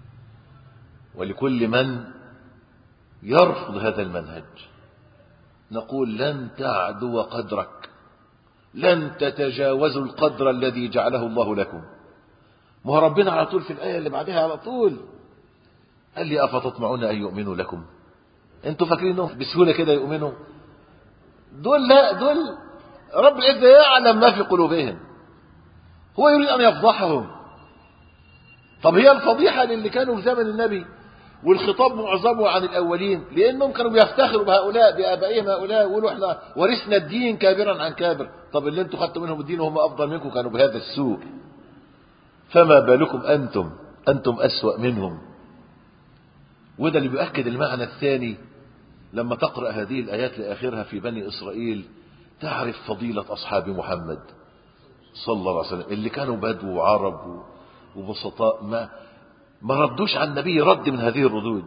ولكل من يرفض هذا المنهج، نقول لن تعدوا قدرك، لن تتجاوزوا القدر الذي جعله الله لكم. ما ربنا على طول في الآية اللي بعدها على طول قال لي أفتطمعون أن يؤمنوا لكم؟ انتوا فاكرين انهم بسهولة كده يؤمنوا؟ دول رب العزة يعلم ما في قلوبهم، هو يريد أن يفضحهم. طب هي الفضيحة للي كانوا في زمن النبي، والخطاب معظمه عن الأولين، لأنهم كانوا بيفتخروا بهؤلاء بآبائهم هؤلاء، ويقولوا احنا ورثنا الدين كابرا عن كابر. طب اللي انتوا خدتوا منهم الدين وهم أفضل منكم كانوا بهذا السوء، فما بالكم أنتم أسوأ منهم. وده اللي بيؤكد المعنى الثاني لما تقرأ هذه الآيات لآخرها في بني إسرائيل، تعرف فضيلة أصحاب محمد صلى الله عليه وسلم اللي كانوا بدو وعرب وبسطاء، ما ردوش عن النبي رد من هذه الردود،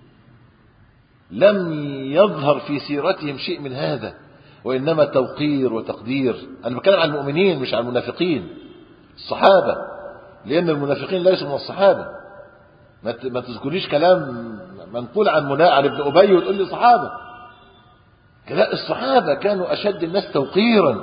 لم يظهر في سيرتهم شيء من هذا، وإنما توقير وتقدير. أنا بتكلم عن المؤمنين مش عن المنافقين الصحابة، لأن المنافقين ليسوا من الصحابة. ما تذكريش كلام منقول عن ابن أبي وتقول لي صحابة. لا، الصحابة كانوا أشد الناس توقيرا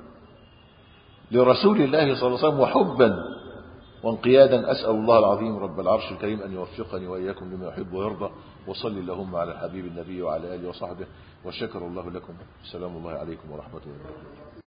لرسول الله صلى الله عليه وسلم وحبا وانقيادا. أسأل الله العظيم رب العرش الكريم أن يوفقني وإياكم لما يحب ويرضى. وصلي اللهم على الحبيب النبي وعلى آله وصحبه، وشكر الله لكم. السلام الله عليكم ورحمة الله.